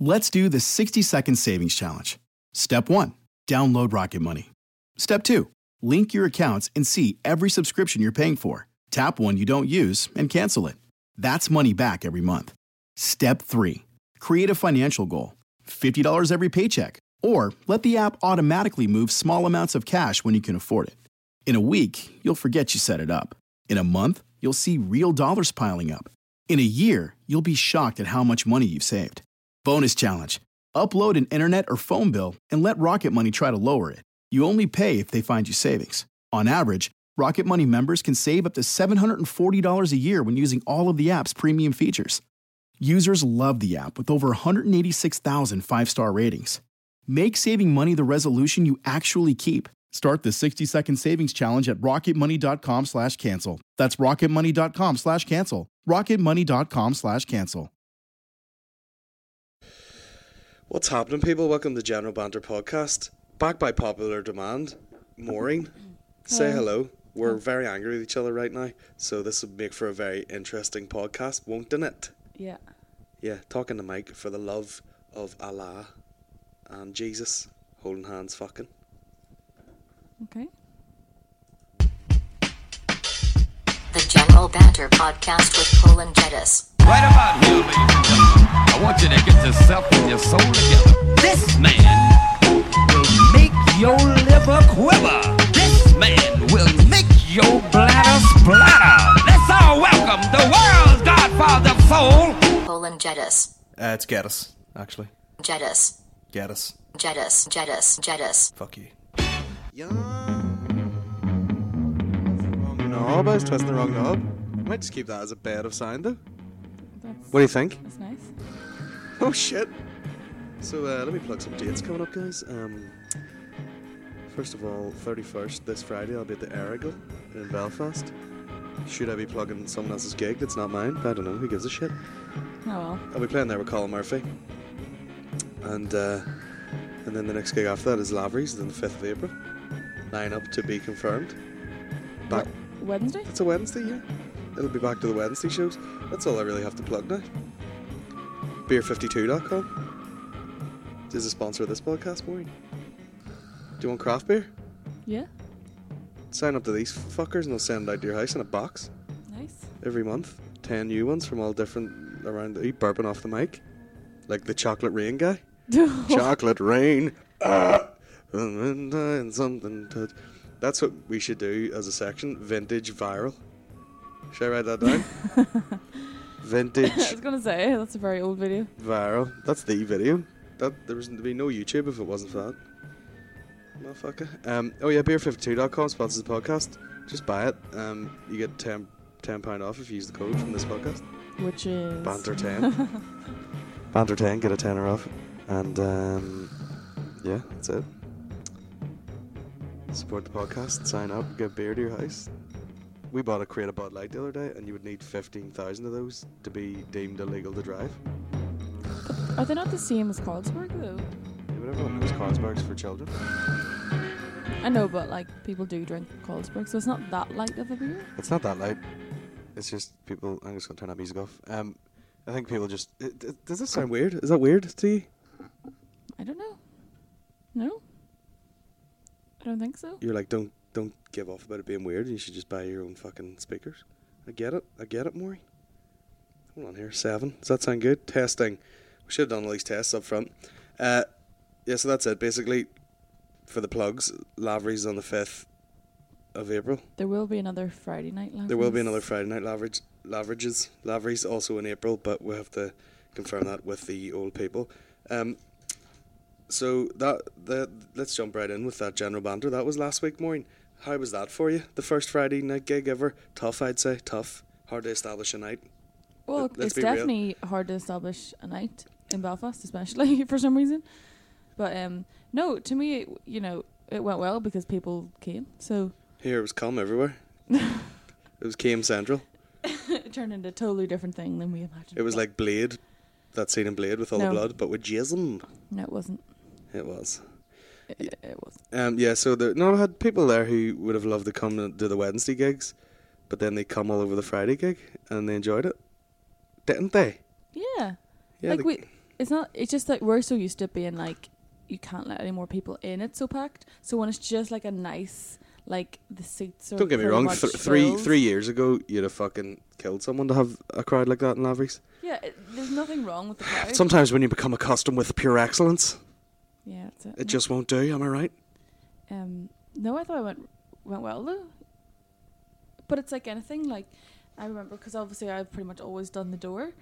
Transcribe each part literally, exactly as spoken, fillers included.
Let's do the sixty second savings challenge. Step one, download Rocket Money. Step two, link your accounts and see every subscription you're paying for. Tap one you don't use and cancel it. That's money back every month. Step three, create a financial goal. fifty dollars every paycheck. Or let the app automatically move small amounts of cash when you can afford it. In a week, you'll forget you set it up. In a month, you'll see real dollars piling up. In a year, you'll be shocked at how much money you've saved. Bonus challenge. Upload an internet or phone bill and let Rocket Money try to lower it. You only pay if they find you savings. On average, Rocket Money members can save up to seven hundred forty dollars a year when using all of the app's premium features. Users love the app with over one hundred eighty-six thousand five-star ratings. Make saving money the resolution you actually keep. Start the sixty second savings challenge at rocketmoney.com slash cancel. That's rocketmoney.com slash cancel. rocketmoney.com slash cancel. What's happening, people? Welcome to General Banter Podcast. Back by popular demand. Maureen, say hello. We're very angry with each other right now, so this would make for a very interesting podcast, won't it? Yeah. Yeah, talking to Mike for the love of Allah and Jesus, holding hands fucking. Okay. The General Banter Podcast with Paul and Jettis. Right about here, ladies and gentlemen, I want you to get yourself and your soul together. This man will make your liver quiver. This man will make your bladder splatter. Let's all welcome the world's godfather of soul, Paul and Jettis. Uh, it's Gaddis, actually. Jettis. Gaddis. Jettis. Jettis. Jettis. Fuck you. Yeah. Wrong knob. I was twisting the wrong knob. I might just keep that as a bed of sound, though. That's, What do you think? That's nice. Oh shit. So uh, let me plug some dates coming up, guys. Um, first of all, thirty-first, this Friday, I'll be at the Erigal in Belfast. Should I be plugging someone else's gig that's not mine? I don't know. Who gives a shit? Oh well. I'll be playing there with Colin Murphy. And uh, and then the next gig after that is Lavery's on the fifth of April. Line up to be confirmed. Back. What, Wednesday? It's a Wednesday, yeah. It'll be back to the Wednesday shows. That's all I really have to plug now. beer fifty-two dot com is a sponsor of this podcast, Maureen. Do you want craft beer? Yeah. Sign up to these fuckers and they'll send it out to your house in a box Nice. every month. Ten new ones from all different around. Are you burping off the mic? Like the Chocolate Rain guy? Chocolate Rain. Ah, and something to... That's what we should do as a section. Vintage viral. Should I write that down? Vintage I was gonna say that's a very old video. viral. That's the video. That there wasn't to be no YouTube if it wasn't for that. Motherfucker. Um. Oh yeah, beer fifty-two dot com sponsors the podcast. Just buy it. Um. You get ten ten pound off if you use the code from this podcast. Which is Banter ten. Banter ten. Get a tenner off. And um. Yeah, that's it. Support the podcast. Sign up. Get beer to your house. We bought a crate of Bud Light the other day, and you would need fifteen thousand of those to be deemed illegal to drive. Are they not the same as Carlsberg though? Yeah, but everyone knows Carlsberg's for children. I know, but like people do drink Carlsberg, so it's not that light of a beer. It's not that light. It's just people. I'm just gonna turn that music off. Um, I think people just. It, it, does this sound weird? Is that weird to you? I don't know. No. I don't think so. You're like, don't don't give off about it being weird. You should just buy your own fucking speakers. I get it. I get it, Maureen. Hold on here. Seven. Does that sound good? Testing. We should have done all these tests up front. Uh, yeah, so that's it. Basically, for the plugs, Lavery's on the fifth of April. There will be another Friday night. Lavery's. There will be another Friday night Lavery's. Laverages. Lavery's also in April, but we'll have to confirm that with the old people. Um, so that the let's jump right in with that general banter. That was last week, Maureen. How was that for you? The first Friday night gig ever? Tough, I'd say. Tough. Hard to establish a night. Well, Let's it's be real. definitely hard to establish a night in Belfast, especially for some reason. But um, no, to me, you know, it went well because people came. So Here it was cum everywhere. It was Came Central. it turned into a totally different thing than we imagined. It was like Blade, that scene in Blade with all No. the blood, but with jism. No, it wasn't. It was. It, it was. Um, yeah, so the, no, I had people there who would have loved to come to do the Wednesday gigs, but then they come all over the Friday gig and they enjoyed it, didn't they? Yeah. Yeah, like the- we, it's not. It's just that we're so used to it being like you can't let any more people in. It's so packed. So when it's just like a nice, like the seats are. Don't get me pretty wrong. much Th- three filled. three years ago, you'd have fucking killed someone to have a crowd like that in Lavery's. Yeah, it, there's nothing wrong with the crowd. Sometimes when you become accustomed with pure excellence, yeah, that's it. it just won't do. Am I right? Um, no, I thought it went went well though. But it's like anything. Like I remember because obviously I've pretty much always done the door.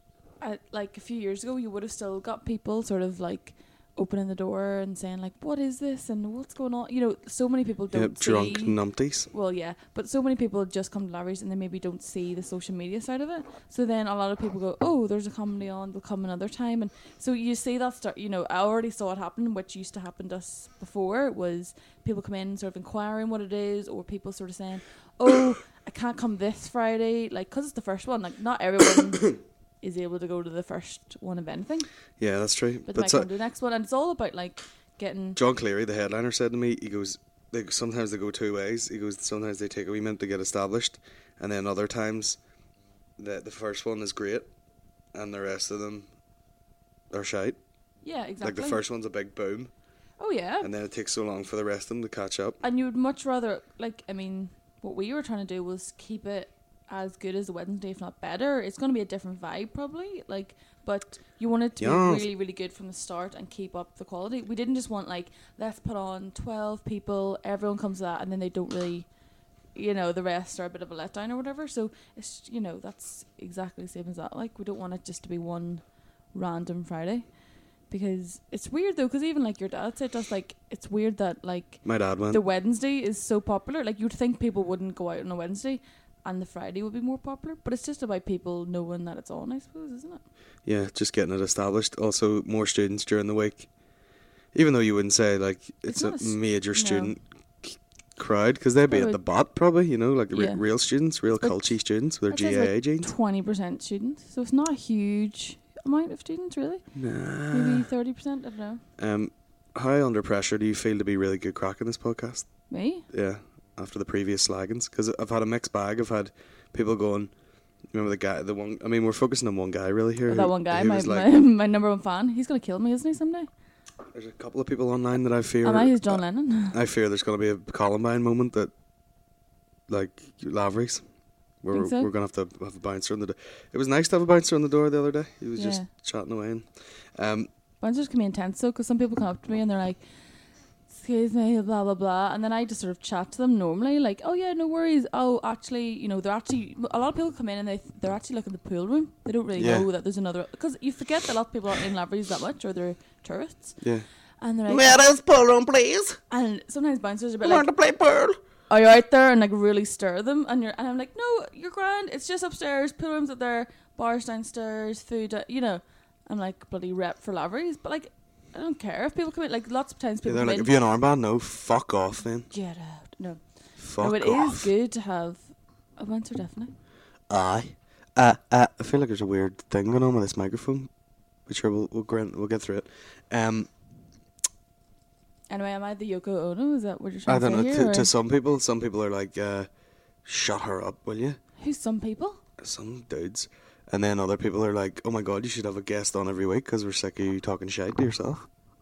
I, like a few years ago, you would have still got people sort of like opening the door and saying like, "What is this?" and "What's going on?" You know, so many people don't Yeah, drunk see. numpties. Well, yeah, but so many people just come to Lavery's and they maybe don't see the social media side of it. So then a lot of people go, "Oh, there's a comedy on. They'll come another time." And so you see that start. You know, I already saw it happen, which used to happen to us before. Was people come in sort of inquiring what it is, or people sort of saying, "Oh, I can't come this Friday," like because it's the first one. Like not everyone is able to go to the first one of anything, Yeah, that's true. but, But like so, come to the next one, and it's all about like getting. John Cleary, the headliner, said to me, he goes, they, sometimes they go two ways. He goes, sometimes they take a wee minute to get established, and then other times the, the first one is great, and the rest of them are shite. Yeah, exactly. Like the first one's a big boom, Oh yeah. and then it takes so long for the rest of them to catch up. And you would much rather, like, I mean, what we were trying to do was keep it as good as the Wednesday, if not better. It's going to be a different vibe, probably. Like, but you want it to Yes. be really, really good from the start and keep up the quality. We didn't just want, like, let's put on twelve people, everyone comes to that, and then they don't really, you know, the rest are a bit of a letdown or whatever. So, it's, you know, that's exactly the same as that. Like, we don't want it just to be one random Friday. Because it's weird, though, because even, like, your dad said, just, like, it's weird that, like, My dad went. the Wednesday is so popular. Like, you'd think people wouldn't go out on a Wednesday and the Friday would be more popular, but it's just about people knowing that it's on, I suppose, isn't it? Yeah, just getting it established. Also, more students during the week. Even though you wouldn't say, like, it's, It's not a a s- major no. student c- crowd, because they'd be Well, at it- the bot, probably, you know, like re- Yeah. real students, real But culty students with It their says, G A A like, genes. twenty percent students, so it's not a huge amount of students, really. Nah. Maybe thirty percent, I don't know. Um, how under pressure do you feel to be really good crack in this podcast? Me? Yeah, after the previous slaggings, because I've had a mixed bag. I've had people going. Remember the guy, the one. I mean, we're focusing on one guy really here. Oh, who- that one guy, who my, was my, like, my number one fan. He's going to kill me, isn't he, someday? there's a couple of people online that I fear. Am I? He's John Lennon. I fear there's going to be a Columbine moment that, like Lavery's, where Think we're, so? we're going to have to have a bouncer on the door. It was nice to have a bouncer on the door the other day. He was just Yeah. chatting away. And, um, Bouncers can be intense, though, because some people come up to me and they're like, excuse me, blah, blah, blah. And then I just sort of chat to them normally, like, oh, yeah, no worries. Oh, actually, you know, they're actually, a lot of people come in and they, they're actually looking at the pool room. They don't really Yeah. know that there's another, because you forget that a lot of people aren't in Lavery's that much, or they're tourists. yeah. And they're like, Meadows pool room, please. and sometimes bouncers are a bit I like, want to play pool. are you out there, and like really stir them, and you're and I'm like, no, you're grand, it's just upstairs, pool rooms up there, bars downstairs, food, uh, you know. I'm like bloody rep for Lavery's, but like I don't care if people come in. Like lots of times Yeah, people they're come like, in, have you an armband? No, fuck off then. get out. No, Fuck no, it off. is good to have a bouncer, definitely. Aye. Uh, uh, I feel like there's a weird thing going on with this microphone, but sure, we'll we'll, grant, we'll get through it. Um, Anyway, am I the Yoko Ono? Is that what you're trying I don't to know. say here? To, to or- some people, some people are like, uh, "Shut her up, will you?" Who's some people? Some dudes, and then other people are like, "Oh my god, you should have a guest on every week because we're sick of you talking shit to yourself."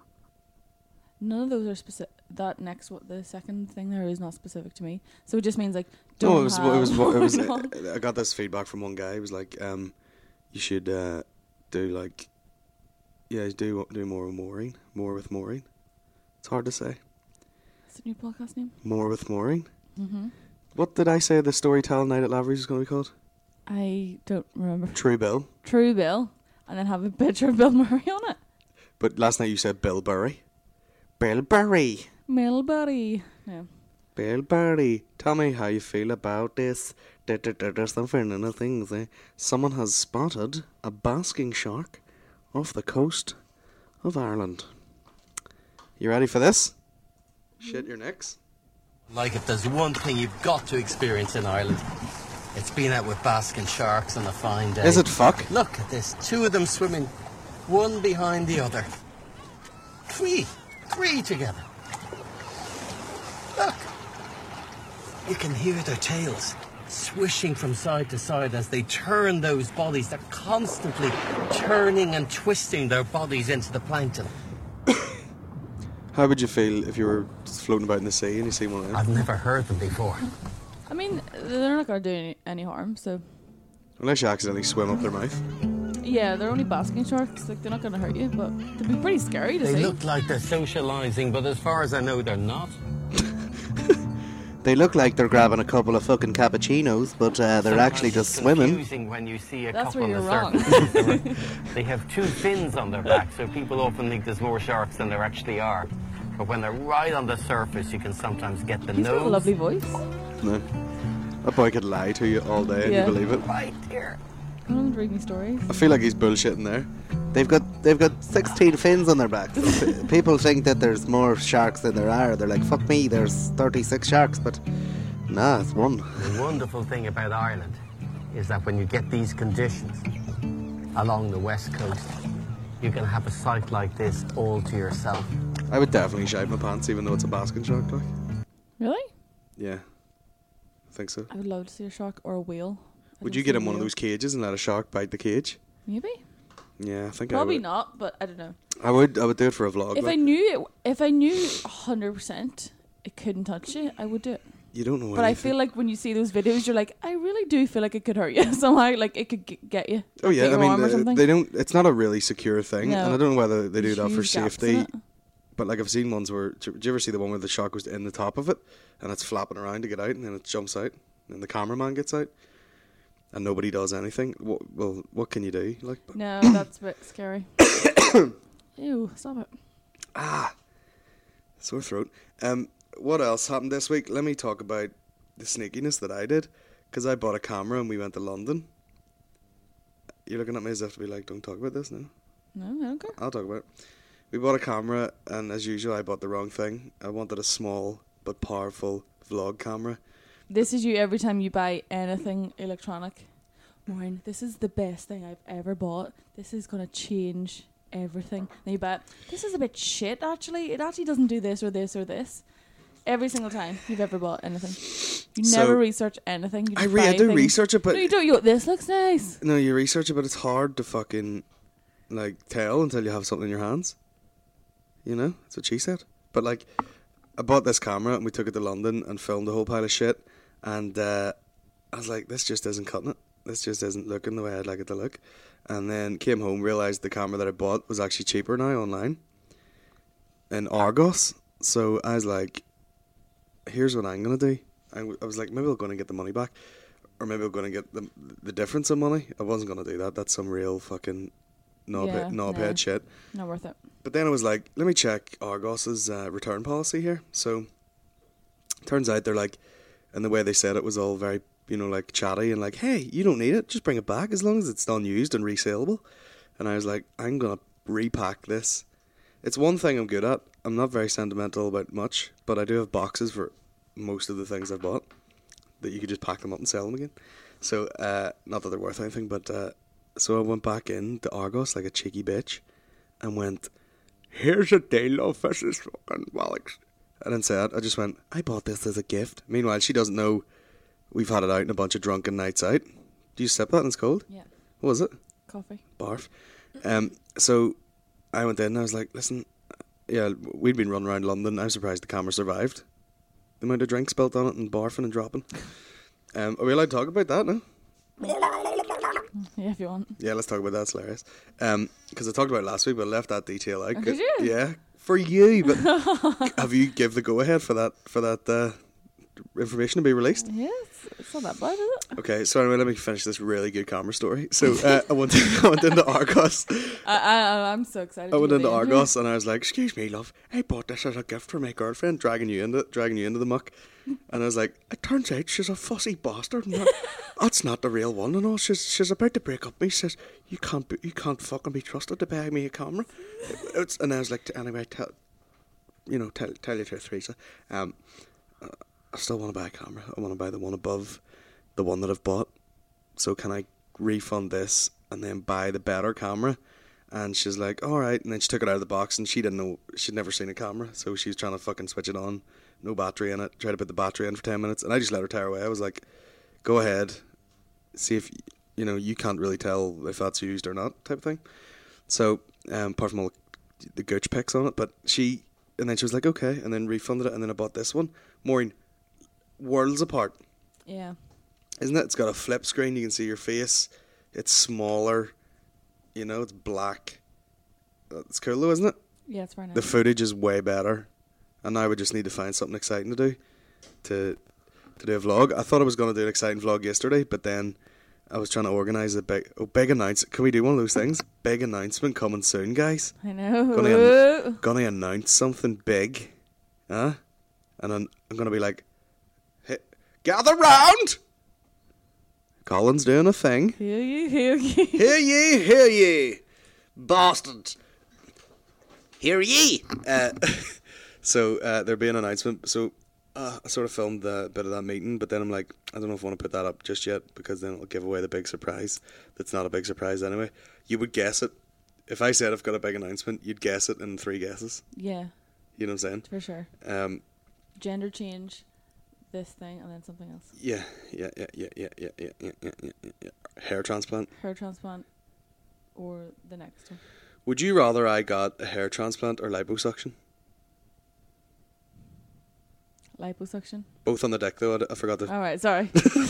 None of those are specific. That next, what the second thing there is not specific to me. So it just means like don't No, it was have it was it was. one on. I got this feedback from one guy. He was like, um, "You should uh, do like, yeah, do do more with Maureen, more with Maureen." It's hard to say. What's the new podcast name? More with Maureen. Mm-hmm. What did I say the storytelling night at Lavery's is going to be called? I don't remember. True Bill. True Bill, and then have a picture of Bill Murray on it. But last night you said Bill Burry. Bill Burry. Millbury. No. Bill Burry. Tell me how you feel about this. Da- da- da- There's some phenomenal things. Eh? Someone has spotted a basking shark off the coast of Ireland. You ready for this? Shit your necks. Like, if there's one thing you've got to experience in Ireland, it's being out with basking sharks on a fine day. Is it fuck? Look at this. Two of them swimming, one behind the other. Three. Three together. Look. You can hear their tails swishing from side to side as they turn those bodies. They're constantly turning and twisting their bodies into the plankton. How would you feel if you were just floating about in the sea and you see one of them? I've never heard them before. I mean, they're not going to do any, any harm, so... Unless you accidentally swim up their mouth. Yeah, they're only basking sharks. Like, they're not going to hurt you, but they'd be pretty scary to They see. look like they're socialising, but as far as I know, they're not. They look like they're grabbing a couple of fucking cappuccinos, but uh, they're Sometimes actually just it's swimming. confusing when you see a That's couple where on the you're wrong. surface. They were- They have two fins on their back, so people often think there's more sharks than there actually are. But when they're right on the surface, you can sometimes get the He's nose. got a lovely voice. No. That boy could lie to you all day and Yeah. you believe it. Right here. Come on, read me stories. I feel like he's bullshitting there. They've got they've got sixteen fins on their back. So p- people think that there's more sharks than there are. They're like, fuck me, there's thirty-six sharks, but nah, it's one. The wonderful thing about Ireland is that when you get these conditions along the west coast, you can have a site like this all to yourself. I would definitely shave my pants even though it's a basking shark, like. Really? Yeah. I think so. I would love to see a shark or a whale. I'd Would love you to get see in a one of whale. those cages and let a shark bite the cage? Maybe. Yeah, I think Probably I would. not, but I don't know. I would I would do it for a vlog. If I like. knew it, if I knew one hundred percent it couldn't touch you, I would do it. You don't know But I anything. feel like when you see those videos, you're like, I really do feel like it could hurt you somehow. Like it could g- get you. Oh Get yeah, I your mean arm or they, something. they don't. It's not a really secure thing, No. and I don't know whether they do There's that for huge gaps in safety. it. But like I've seen ones where, do you ever see the one where the shark was in the top of it and it's flapping around to get out, and then it jumps out, and the cameraman gets out, and nobody does anything. What, well, what can you do? Like, No, that's a bit scary. Ew, stop it. ah, sore throat. Um, what else happened this week? Let me talk about the sneakiness that I did, because I bought a camera and we went to London. You're looking at me as if to be like, don't talk about this now. No, I don't care. I'll talk about it. We bought a camera, and as usual, I bought the wrong thing. I wanted a small but powerful vlog camera. This is you every time you buy anything electronic. Maureen, this is the best thing I've ever bought. This is going to change everything. Then you buy it. This is a bit shit, actually. It actually doesn't do this or this or this. Every single time you've ever bought anything. You So, never research anything. You I, just re- I buy do things. research it, but No, you don't. You go, this looks nice. no, you research it, but it's hard to fucking like tell until you have something in your hands. You know, that's what she said. But like, I bought this camera and we took it to London and filmed a whole pile of shit, and uh, I was like, this just isn't cutting it. This just isn't looking the way I'd like it to look. And then came home, realised the camera that I bought was actually cheaper now online in Argos. So I was like, here's what I'm going to do. I, w- I was like, maybe I'm going to get the money back. Or maybe I'm going to get the the difference in money. I wasn't going to do that. That's some real fucking knob Yeah, knobhead no. shit. Not worth it. But then I was like, let me check Argos's uh, return policy here. So turns out they're like, and the way they said it was all very, you know, like chatty and like, hey, you don't need it. Just bring it back as long as it's unused and resaleable. And I was like, I'm going to repack this. It's one thing I'm good at. I'm not very sentimental about much, but I do have boxes for most of the things I've bought that you could just pack them up and sell them again. So, uh, not that they're worth anything, but uh, so I went back in to Argos like a cheeky bitch and went, here's a deal of this is fucking Alex. I didn't say that. I just went, I bought this as a gift. Meanwhile, she doesn't know we've had it out in a bunch of drunken nights out. Do you sip that and it's cold? Yeah. What was it? Coffee. Barf. Um, so I went in and I was like, listen, yeah, we'd been running around London. I'm surprised the camera survived. The amount of drink spilt on it and barfing and dropping. Um, are we allowed to talk about that now? Yeah, if you want. Yeah, let's talk about that. It's hilarious. Um, because I talked about it last week, but I left that detail out. Oh, did you? Yeah, for you. But have you give the go ahead for that for that uh, information to be released? Yeah, it's, it's not that bad, is it? Okay, so anyway, let me finish this really good camera story. So uh, I went I went into Argos. I, I, I'm so excited. I to went get into the end. Argos and I was like, "Excuse me, love, I bought this as a gift for my girlfriend," dragging you into dragging you into the muck. And I was like, "It turns out she's a fussy bastard. And that, that's not the real one." And all she's she's about to break up with me. She says, "You can't be, you can't fucking be trusted to buy me a camera." It's, and I was like, "Anyway, tell you know, tell tell you the truth, Teresa. Um, uh, I still want to buy a camera. I want to buy the one above the one that I've bought. So can I refund this and then buy the better camera?" And she's like, all right. And then she took it out of the box and she didn't know, she'd never seen a camera. So she was trying to fucking switch it on. No battery in it. Tried to put the battery in for ten minutes. And I just let her tear away. I was like, go ahead, see if, you know, you can't really tell if that's used or not type of thing. So, um, apart from all the gooch pics on it, but she, and then she was like, okay, and then refunded it, and then I bought this one. Maureen, worlds apart. Yeah. Isn't it? It's got a flip screen, you can see your face, it's smaller, you know, it's black. It's cool though, isn't it? Yeah, it's very nice. The footage is way better, and now we just need to find something exciting to do, to to do a vlog. I thought I was going to do an exciting vlog yesterday, but then I was trying to organise a big, oh, big announcement. Can we do one of those things? Big announcement coming soon, guys. I know. Gonna, an- gonna announce something big, huh? And I'm, I'm gonna be like, hey, gather round. Colin's doing a thing. Hear ye, hear ye. Hear ye, hear ye, bastards. Hear ye. Uh, so uh, there'll be an announcement. So uh, I sort of filmed the bit of that meeting, but then I'm like, I don't know if I want to put that up just yet, because then it'll give away the big surprise. That's not a big surprise anyway. You would guess it. If I said I've got a big announcement, you'd guess it in three guesses. Yeah. You know what I'm saying? For sure. Um, Gender change, this thing, and then something else. yeah, yeah, yeah, yeah, yeah, yeah, yeah, yeah, yeah, yeah, yeah. Hair transplant. Hair transplant, or the next one. Would you rather I got a hair transplant or liposuction? Liposuction. Both on the dick though. I, I forgot to. All right, sorry.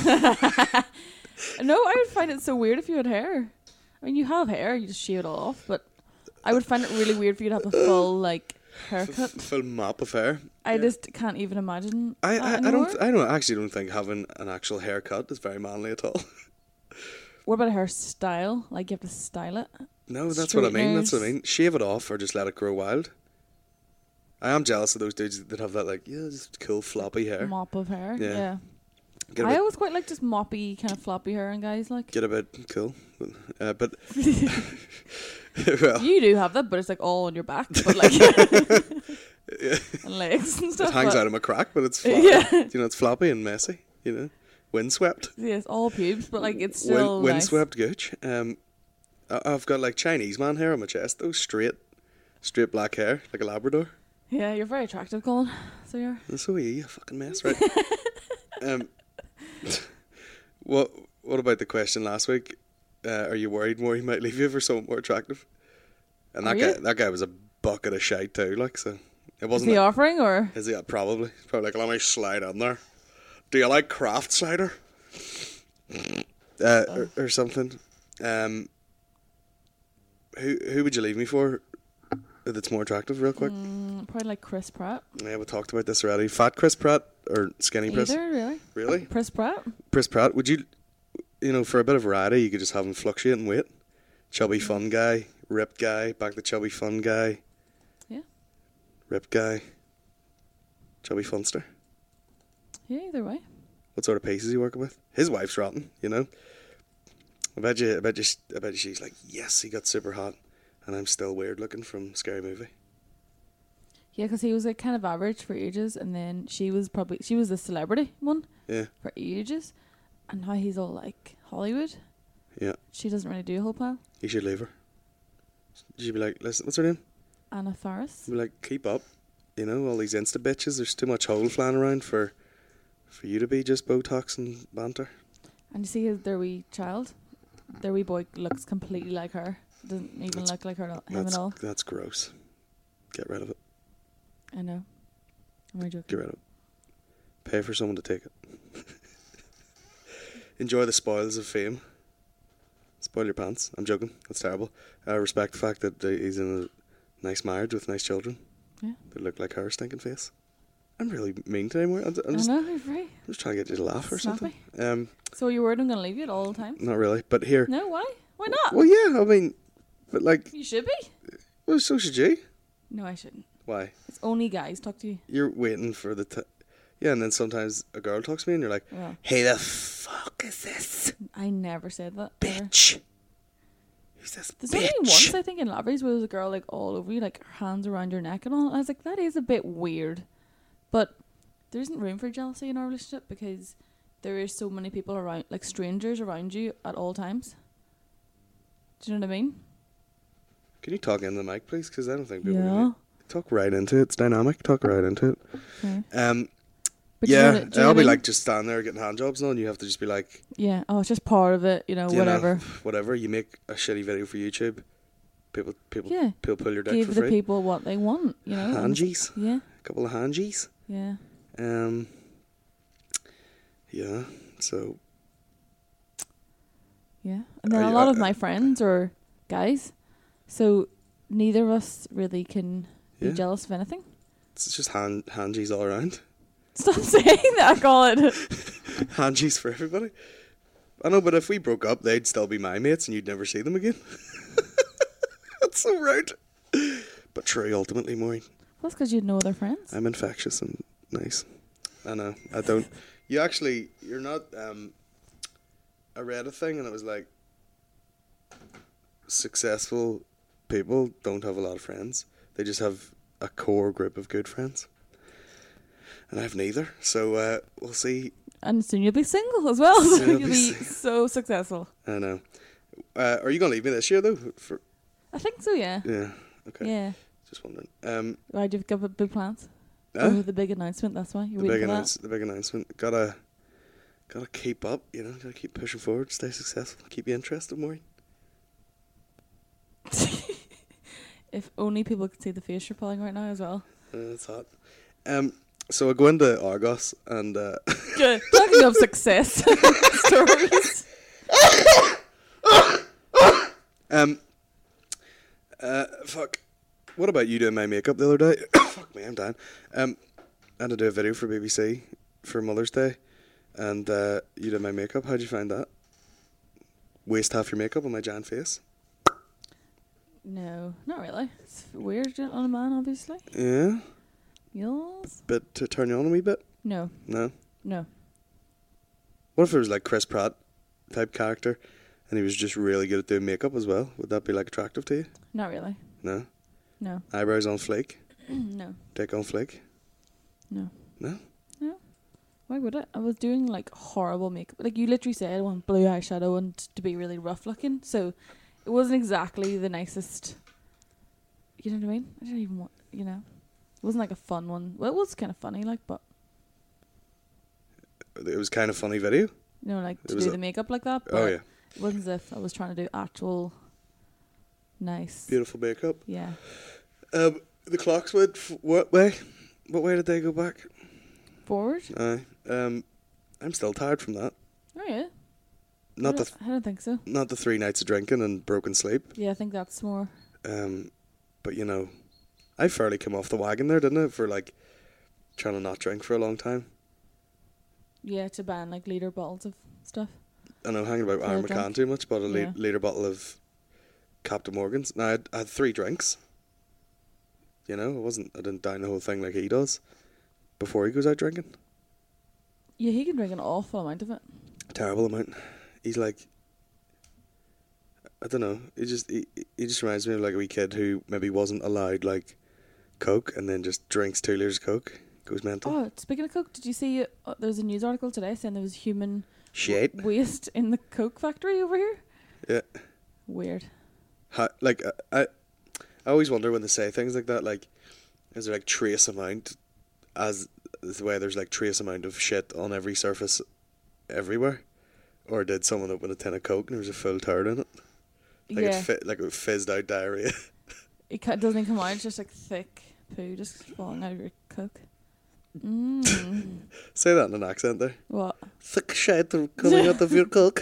No, I would find it so weird if you had hair. I mean, you have hair, you just shave it all off, but I would find it really weird for you to have a full like haircut. F- full mop of hair. I Yeah. just can't even imagine. I, that I, I anymore. don't I don't actually don't think having an actual haircut is very manly at all. What about a hairstyle? Like you have to style it. No, that's what I mean. That's what I Straighteners. mean. Shave it off or just let it grow wild. I am jealous of those dudes that have that like yeah, just cool floppy hair. Mop of hair. Yeah. Yeah. Get a I bit, always quite like just moppy kind of floppy hair and guys like. get a bit cool, uh, but well, You do have that, but it's like all on your back, but like yeah, and legs and stuff. it hangs but out of my crack, but it's floppy. Yeah. You know, it's floppy and messy. You know, windswept. Yes, all pubes, but like it's still Wind, nice. windswept gooch. Um, I, I've got like Chinese man hair on my chest though, straight, straight black hair like a Labrador. Yeah, you're very attractive, Colin. So you're. And so are you, you fucking mess, right? um, what What about the question last week? Uh, are you worried more he might leave you for someone more attractive? And that Are guy, you? that guy was a bucket of shite too. Like so, it Is wasn't. he a- offering or? Is he uh, probably? Probably like let me slide in there. Do you like craft cider? Uh, or, or something. Um, who who would you leave me for? That's more attractive, real quick. Mm, probably like Chris Pratt. Yeah, we talked about this already. Fat Chris Pratt or skinny Chris? Either really. Really? Chris Pratt. Chris Pratt, would you, you know, for a bit of variety, you could just have him fluctuate in weight. Chubby fun guy, ripped guy, back to chubby fun guy. Yeah. Ripped guy, chubby funster. Yeah, either way. What sort of pace is he working with? His wife's rotten, you know. I bet you, I bet you, I bet you she's like, yes, he got super hot, and I'm still weird looking from Scary Movie. Yeah, because he was like kind of average for ages, and then she was probably she was the celebrity one Yeah, for ages, and now he's all like Hollywood. yeah. She doesn't really do a whole pile. You should leave her. You'd be like, listen, what's her name? Anna Faris. You'd be like, keep up. You know, all these Insta bitches. There's too much hole flying around for, for you to be just Botox and banter. And you see his their wee child, their wee boy looks completely like her. Doesn't even That's- look like her him That's at all. that's gross. Get rid of it. I know. I'm only Get joking. rid of it. Pay for someone to take it. Enjoy the spoils of fame. Spoil your pants. I'm joking. That's terrible. I respect the fact that uh, he's in a nice marriage with nice children. Yeah. That look like her stinking face. I'm really mean today, Maureen. I'm, I'm I just, know, you're free. I'm just trying to get you to laugh or Snappy. something. Um, So you're worried I'm going to leave you at all times? not really. But here. No, why? Why not? Well, yeah. I mean, but like, You should be. well, so should you. No, I shouldn't. Why? It's only guys talk to you. You're waiting for the. T- yeah, and then sometimes a girl talks to me, and you're like, Well, "Hey, the fuck is this I never said that. ever. bitch? Who's this There's bitch?" only once I think in Lavery's where there was a girl like all over you, like her hands around your neck and all. I was like, that is a bit weird, but there isn't room for jealousy in our relationship because there is so many people around, like strangers around you at all times. Do you know what I mean? Can you talk into the mic, please? Because I don't think people Yeah. really talk right into it. It's dynamic. Talk right into it. Okay. Um, But you yeah, know what- do you know I'll what I be mean? like just standing there getting hand jobs on. You have to just be like, Yeah. Oh, it's just part of it. You know, you know, whatever. whatever. You make a shitty video for YouTube. People, people, Yeah. people pull your dick Give for the free. people what they want. You know. and- Hangies, Yeah. a couple of hangies. Yeah. Um. Yeah. So Yeah. And then Are a you- lot uh, of my friends are guys, so neither of us really can be Yeah. jealous of anything. it's just hand hangies all around. Stop saying that. I call it. Hangies for everybody. I know, but if we broke up, they'd still be my mates, and you'd never see them again. That's so right. But true, ultimately, Maureen. That's because you'd know other friends. I'm infectious and nice. I know. I don't. You actually, you're not. Um, I read a thing and it was like, successful people don't have a lot of friends. They just have a core group of good friends. And I have neither. So uh, we'll see. And soon you'll be single as well. So Soon I'll you'll be be single. so successful. I know. Uh, are you going to leave me this year though? For I think so, yeah. yeah. Okay. Yeah. Just wondering. Um, Why do you got big plans? huh? Oh, the big announcement, that's why. You're the waiting big for announce, the big announcement. Gotta, gotta keep up. You know, gotta keep pushing forward. Stay successful. Keep you interested, Maureen. that. If only people could see the face you're pulling right now as well. Uh, it's hot. Um, so I go into Argos and uh, Good. Talking of success stories. um, uh, fuck. What about you doing my makeup the other day? Fuck me, I'm dying. Um, I had to do a video for B B C for Mother's Day, and uh, you did my makeup. How'd you find that? Waste half your makeup on my giant face. No, not really. It's weird on a man, obviously. Yeah, Yes. bit to turn you on a wee bit. No, No. no. What if it was like Chris Pratt type character, and he was just really good at doing makeup as well? Would that be like attractive to you? Not really. No. No. Eyebrows on flake, no. dick on flake. No. No. No. Why would it? I was doing like horrible makeup. Like you literally said, I want blue eyeshadow and to be really rough looking. So it wasn't exactly the nicest. You know what I mean? I didn't even want, you know. It wasn't like a fun one. Well, it was kind of funny, like, but, It was kind of funny video. you know, like It to was do a- the makeup like that. But Oh yeah, it wasn't as if I was trying to do actual nice. beautiful makeup. Yeah. Um, the clocks went f- what way? What way did they go back? Forward? Aye. Um, I'm still tired from that. Oh, yeah. Not I the don't, I don't think so. not the three nights of drinking and broken sleep. Yeah, I think that's more. Um, but you know, I fairly came off the wagon there, didn't I? For like trying to not drink for a long time. Yeah, to ban like liter bottles of stuff. I know, hanging about For a Iron McCann drink? too much. Bought a Yeah. li- litre bottle of Captain Morgan's. Now I had, I had three drinks. You know, I wasn't. I didn't down the whole thing like he does. Before he goes out drinking, Yeah, he can drink an awful amount of it. terrible amount. He's like, I don't know. He just he, he just reminds me of like a wee kid who maybe wasn't allowed like Coke and then just drinks two litres of Coke. Goes mental. Oh, speaking of Coke, did you see uh, there was a news article today saying there was human Shit. w- waste in the Coke factory over here? Yeah. Weird. How, like uh, I, I always wonder when they say things like that. Like, is there like trace amount, as the way there's like trace amount of shit on every surface, everywhere, or did someone open a tin of Coke and there was a full turd in it? Like yeah, it fit, like it fizzed out diarrhea. it ca- doesn't come out. It's just like thick poo just falling out of your Coke. Mm. Say that in an accent there. What? Thick shit coming out of your Coke.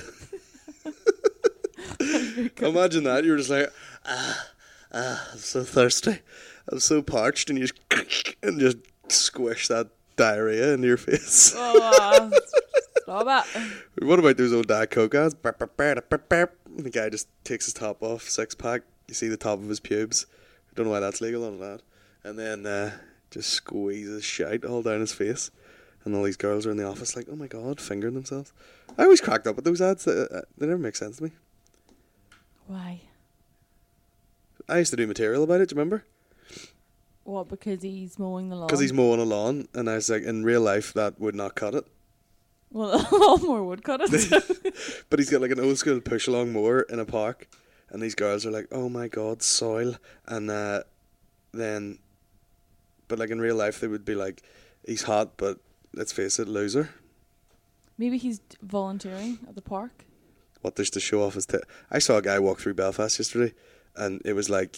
Imagine that. You're just like, ah, ah, I'm so thirsty. I'm so parched, and you just and just squish that diarrhea into your face. Oh, stop it. What about those old Diet Coke ads? Burp, burp, burp, burp, burp. And the guy just takes his top off, six pack. You see the top of his pubes. Don't know why that's legal on an ad. And then uh, just squeezes shite all down his face. And all these girls are in the office like, oh my god, fingering themselves. I always cracked up at those ads. They, uh, they never make sense to me. Why? I used to do material about it, do you remember? What? Because he's mowing the lawn. Because he's mowing a lawn. And I was like, in real life, that would not cut it. Well, a lawnmower would cut it. But he's got like an old school push along mower in a park, and these girls are like, oh my god, soil. And uh, then, but like in real life, they would be like, he's hot, but let's face it, loser. Maybe he's d- volunteering at the park. What, there's to show off his... T- I saw a guy walk through Belfast yesterday, and it was like...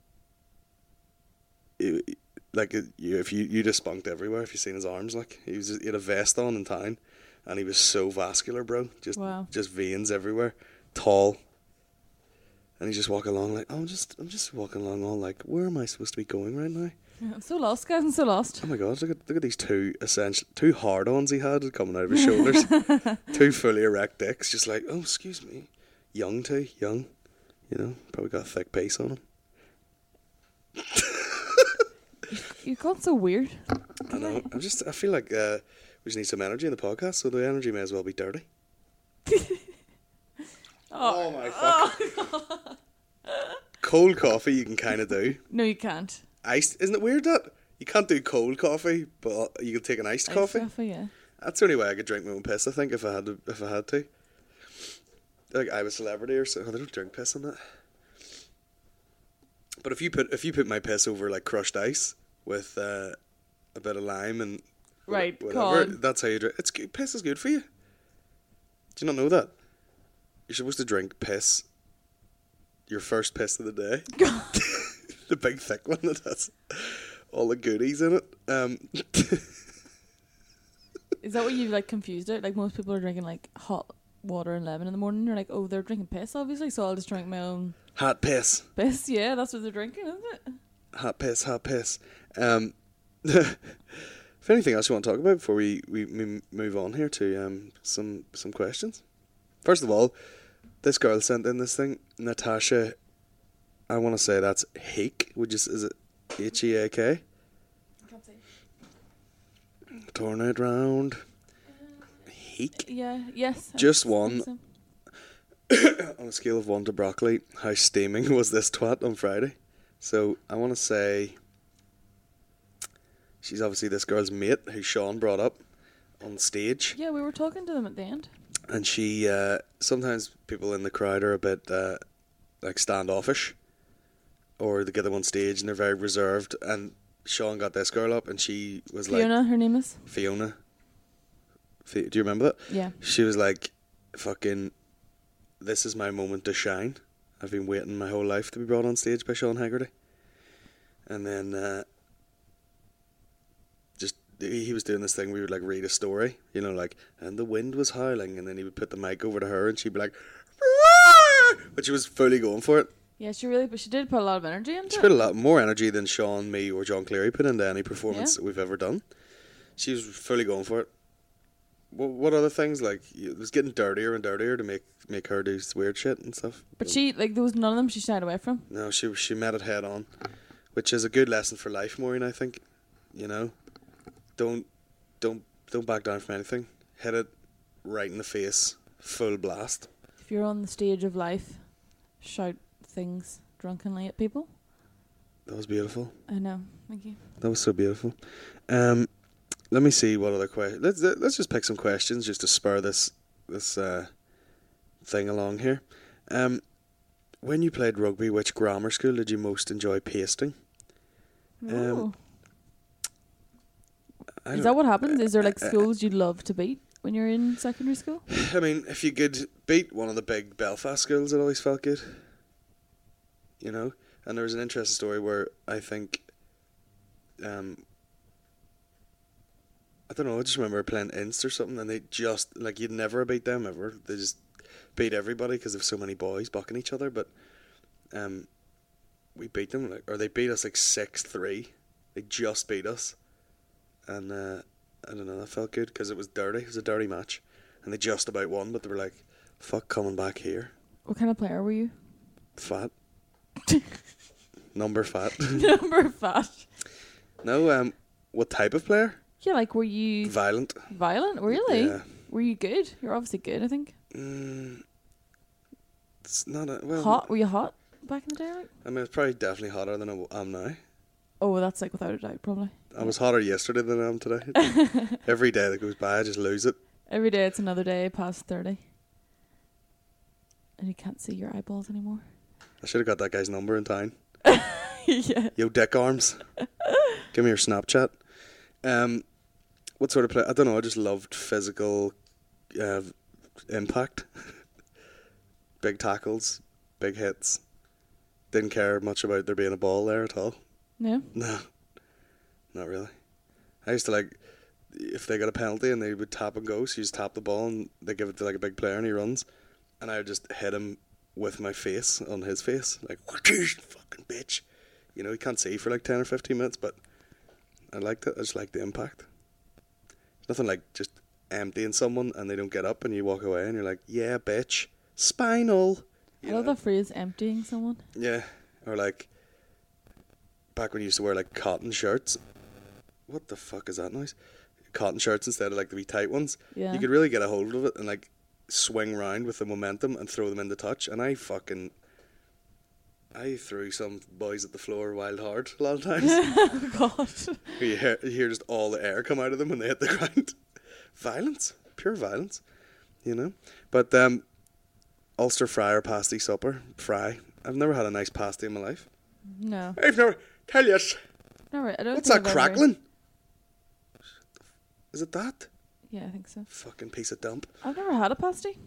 It, like, it, you, if you, you just spunked everywhere if you seen his arms, like. He, was, he had a vest on in town, and he was so vascular, bro. Just, Wow. just veins everywhere. Tall. And he's just walking along like, oh, I'm just, I'm just walking along all like, where am I supposed to be going right now? Yeah, I'm so lost, guys. I'm so lost. Oh my god, look at look at these two essential two hard-ons he had coming out of his shoulders. Two fully erect dicks, just like, oh, excuse me. Young too, young. You know, probably got a thick pace on him. You've gone so weird. I know. I'm just I feel like uh, we just need some energy in the podcast, so the energy may as well be dirty. oh, oh my fuck. Cold coffee you can kinda do. No, you can't. Iced, isn't it weird that you can't do cold coffee, but you can take an iced, Iced coffee? coffee, yeah. That's the only way I could drink my own piss. I think if I had to, if I had to, like I was a celebrity or so. Oh, they don't drink piss on that. But if you put if you put my piss over like crushed ice with uh, a bit of lime and Right, whatever, God. that's how you drink. It's good. Piss is good for you. Do you not know that? You're supposed to drink piss. Your first piss of the day. The big thick one that has all the goodies in it. Um, Is that what you like confused it? Like most people are drinking like hot water and lemon in the morning. You're like, oh, they're drinking piss, obviously, so I'll just drink my own hot piss. piss. Yeah, that's what they're drinking, isn't it? Hot piss, hot piss. Um, if anything else you want to talk about before we, we, we move on here to um some some questions. First of all, this girl sent in this thing, Natasha. I want to say that's Hake. Would you? Is it H E A K? I can't see. Turn it round. Hake. Yeah. Yes. I Just think one. so. On a scale of one to broccoli, how steaming was this twat on Friday? So I want to say she's obviously this girl's mate who Sean brought up on stage. Yeah, we were talking to them at the end. And she, uh, sometimes people in the crowd are a bit uh, like standoffish, or they get them on stage and they're very reserved. And Sean got this girl up, and she was Fiona, like her name is. Fiona. Fi- Do you remember that? Yeah. She was like, "Fucking, this is my moment to shine. I've been waiting my whole life to be brought on stage by Sean Haggerty." And then, uh, just he he was doing this thing. We would like read a story, you know, like, and the wind was howling, and then he would put the mic over to her, and she'd be like, "Roar!" But she was fully going for it. Yeah, she really, but she did put a lot of energy into She it. put a lot more energy than Sean, me, or John Cleary put into any performance Yeah. that we've ever done. She was fully going for it. What, what other things? Like, it was getting dirtier and dirtier to make make her do weird shit and stuff. But she, like, there was none of them she shied away from. No, she she met it head on, which is a good lesson for life, Maureen. I think, you know, don't don't don't back down from anything. Hit it right in the face, full blast. If you're on the stage of life, shout things drunkenly at people. That was beautiful. I know. Thank you. That was so beautiful. Um, let me see what other questions. Let's let's just pick some questions just to spur this this uh, thing along here. Um, when you played rugby, which grammar school did you most enjoy pasting? Oh. I Is don't- that what happens? Is there like uh, uh, schools you'd love to beat when you're in secondary school? I mean, if you could beat one of the big Belfast schools, it always felt good. You know? And there was an interesting story where I think, um, I don't know, I just remember playing Inst or something, and they just, like, you'd never beat them ever. They just beat everybody because there's so many boys bucking each other, but um, we beat them, like, or they beat us like six three. They just beat us. And uh, I don't know, that felt good because it was dirty. It was a dirty match. And they just about won, but they were like, fuck coming back here. What kind of player were you? Fat. Number fat. Number fat. No, um, what type of player? Yeah, like were you Violent. violent? Really? Yeah. Were you good? You're obviously good, I think. Mm, it's not a, well. Hot? Were you hot back in the day? Right? I mean, it's probably definitely hotter than I am now. Oh, that's like without a doubt, probably. I was hotter yesterday than I am today. Every day that goes by, I just lose it. Every day it's another day past thirty. And you can't see your eyeballs anymore. I should have got that guy's number in town. Yeah. Yo, dick arms. Give me your Snapchat. Um, what sort of play? I don't know. I just loved physical uh, impact, big tackles, big hits. Didn't care much about there being a ball there at all. No. No, not really. I used to like if they got a penalty and they would tap and go. So you just tap the ball and they give it to like a big player and he runs, and I would just hit him with my face on his face, like fucking bitch. You know, he can't see for like ten or fifteen minutes, but I liked it. I just liked the impact. Nothing like just emptying someone and they don't get up and you walk away and you're like, yeah, bitch, spinal. You I love know? that phrase, emptying someone. Yeah, or like back when you used to wear like cotton shirts. What the fuck is that noise? Cotton shirts instead of like the wee tight ones. Yeah. You could really get a hold of it and like swing round with the momentum and throw them into touch. And I fucking, I threw some boys at the floor wild hard a lot of times. Oh God. You hear, you hear just all the air come out of them when they hit the ground. Violence, pure violence, you know. But um, Ulster fry or pasty supper, fry. I've never had a nice pasty in my life. No. I've never, tell you, No, right. I don't what's think that I've ever- crackling? Is it that? Yeah, I think so. Fucking piece of dump. I've never had a pasty.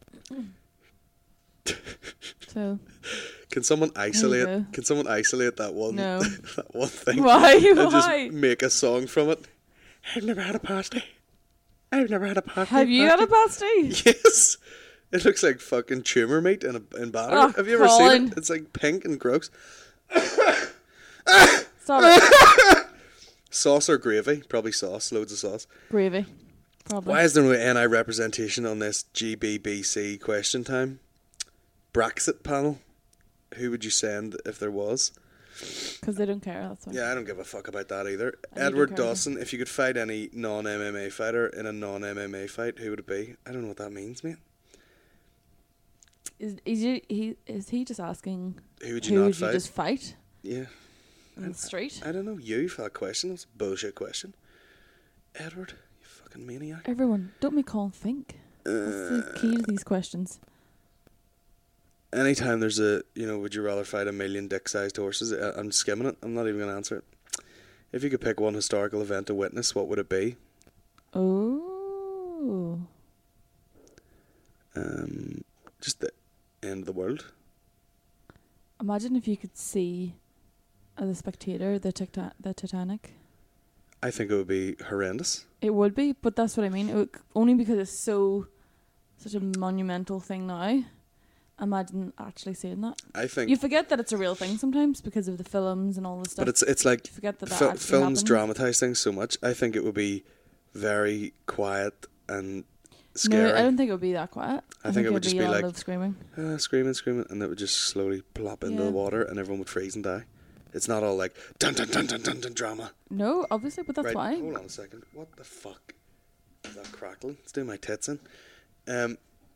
So. Can someone isolate? go. Can someone isolate that one? No. that one thing. Why? And Why? just make a song from it. I've never had a pasty. I've never had a pasty. Have you had a pasty? Yes. It looks like fucking tumour meat in a in batter. Oh, Have you ever Colin. seen it? It's like pink and gross. Stop it. Sauce or gravy? Probably sauce. Loads of sauce. Gravy. Probably. Why is there no N I representation on this G B B C question time? Brexit panel. Who would you send if there was? Because they don't care, that's why. Yeah, I don't give a fuck about that either. And you Edward don't care Dawson, if you could fight any non-M M A fighter in a non-M M A fight, who would it be? I don't know what that means, mate. Is, is, he, he, is he just asking Who would you who not would fight? you just fight Yeah. in the street? I don't know. You for that question. It's a bullshit question. Edward, you fucking maniac. Everyone, don't make Colin think. That's the key to these questions. Anytime there's a, you know, would you rather fight a million dick-sized horses? I- I'm skimming it. I'm not even going to answer it. If you could pick one historical event to witness, what would it be? Oh. Um, just the end of the world. Imagine if you could see, as a spectator, the, tic- the Titanic. I think it would be horrendous. It would be, but that's what I mean. It would, only because it's so, such a monumental thing now. Imagine actually seeing that. I think... You forget that it's a real thing sometimes because of the films and all the stuff. But it's it's like You forget that that fil- actually films happened. dramatise things so much. I think it would be very quiet and scary. No, I don't think it would be that quiet. I think it would just be a lot like- of screaming. uh, screaming, screaming, and it would just slowly plop into Yeah. the water, and everyone would freeze and die. It's not all like dun dun dun dun dun dun drama. No, obviously, but that's right, why. hold on a second. What the fuck is that crackling? It's doing my tits in. Um.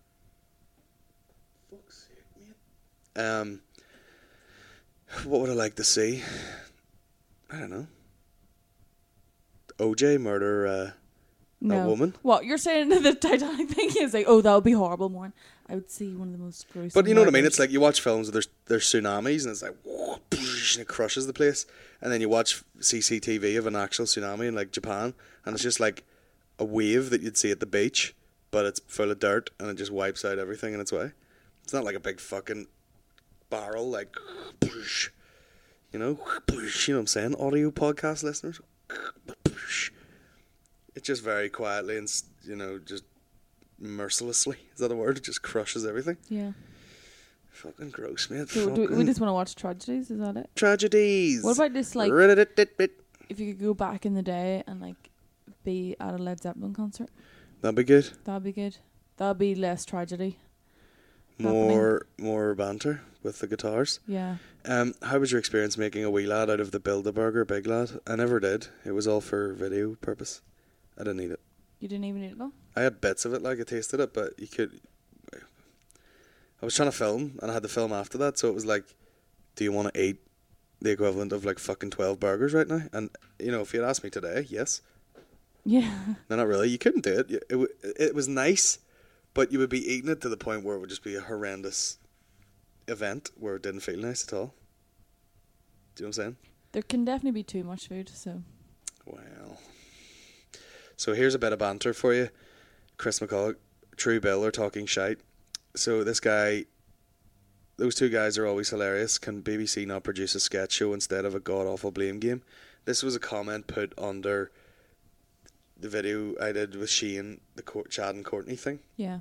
Fuck's sake, mate. Um. What would I like to see? I don't know. O J murder uh, No. a woman. What you're saying? The Titanic thing is like, oh, that would be horrible. More, I would see one of the most gruesome. But you know what I mean? murders. It's like you watch films where there's there's tsunamis and it's like whoa, and it crushes the place, and then you watch C C T V of an actual tsunami in like Japan, and it's just like a wave that you'd see at the beach, but it's full of dirt and it just wipes out everything in its way. It's not like a big fucking barrel, like you know, you know what I'm saying? Audio podcast listeners, it's just very quietly and you know just mercilessly. Is that a word? It just crushes everything. Yeah. Fucking gross, mate. So do we, we Fucking just want to watch tragedies? Is that it? tragedies. What about this, like- Rid-it-it-it-it. If you could go back in the day and like be at a Led Zeppelin concert, That'd be good. that'd be good. That'd be less tragedy. More more banter with the guitars. Yeah. Um, how was your experience making a wee lad out of the Build-A-Burger Big Lad? I never did. It was all for video purpose. I didn't eat it. You didn't even eat it all? I had bits of it, like I tasted it, but you could... I was trying to film, and I had to film after that, so it was like, do you want to eat the equivalent of like fucking twelve burgers right now? And, you know, if you'd asked me today, yes. Yeah. No, not really. You couldn't do it. It, it, it was nice, but you would be eating it to the point where it would just be a horrendous event where it didn't feel nice at all. Do you know what I'm saying? There can definitely be too much food, so. Well. So here's a bit of banter for you. Chris McCulloch, True Bill are talking shite. So this guy, those two guys are always hilarious. Can B B C not produce a sketch show instead of a god-awful blame game? This was a comment put under the video I did with Shane, the Court, Chad and Courtney thing. Yeah.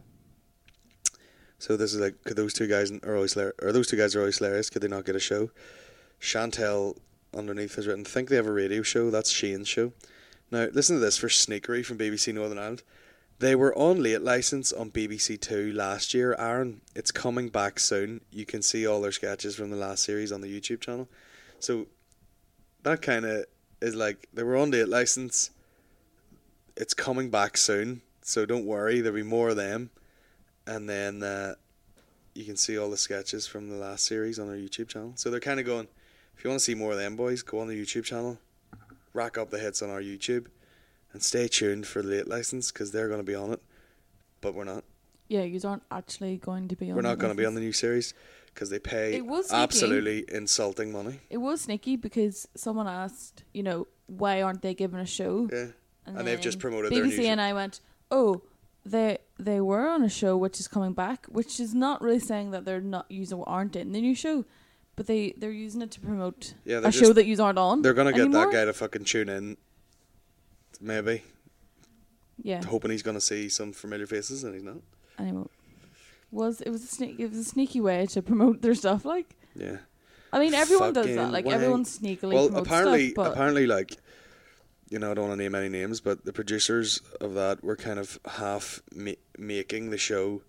So this is like, could those two guys are always hilarious, or those two guys are always hilarious, could they not get a show? Chantel underneath has written, think they have a radio show, that's Shane's show. Now, listen to this for Sneakery from B B C Northern Ireland. They were on late licence on B B C Two last year, Aaron. It's coming back soon. You can see all their sketches from the last series on the YouTube channel. So, that kind of is like, they were on late licence. It's coming back soon, so don't worry, there'll be more of them. And then uh, you can see all the sketches from the last series on our YouTube channel. So they're kind of going, if you want to see more of them boys, go on the YouTube channel, rack up the hits on our YouTube, and stay tuned for the late license, because they're going to be on it, but we're not. Yeah, you aren't actually going to be on We're not going to be on the the new series, because they pay It was sneaky. absolutely insulting money. It was sneaky because someone asked, you know, why aren't they given a show? Yeah, and, they've just then promoted B B C their new and I went, oh, they they were on a show which is coming back, which is not really saying that they're not using or aren't in the new show, but they they're using it to promote Yeah, a they're show just- that you aren't on. They're going to get anymore. that guy to fucking tune in, maybe, Yeah. hoping he's going to see some familiar faces, and he's not. Anyway, was it was a sneak it was a sneaky way to promote their stuff. Like, Yeah. I mean, everyone does Fucking that. Like, wank. everyone sneakily Well, promotes apparently, stuff. But apparently, like, you know, I don't want to name any names, but the producers of that were kind of half ma- making the show,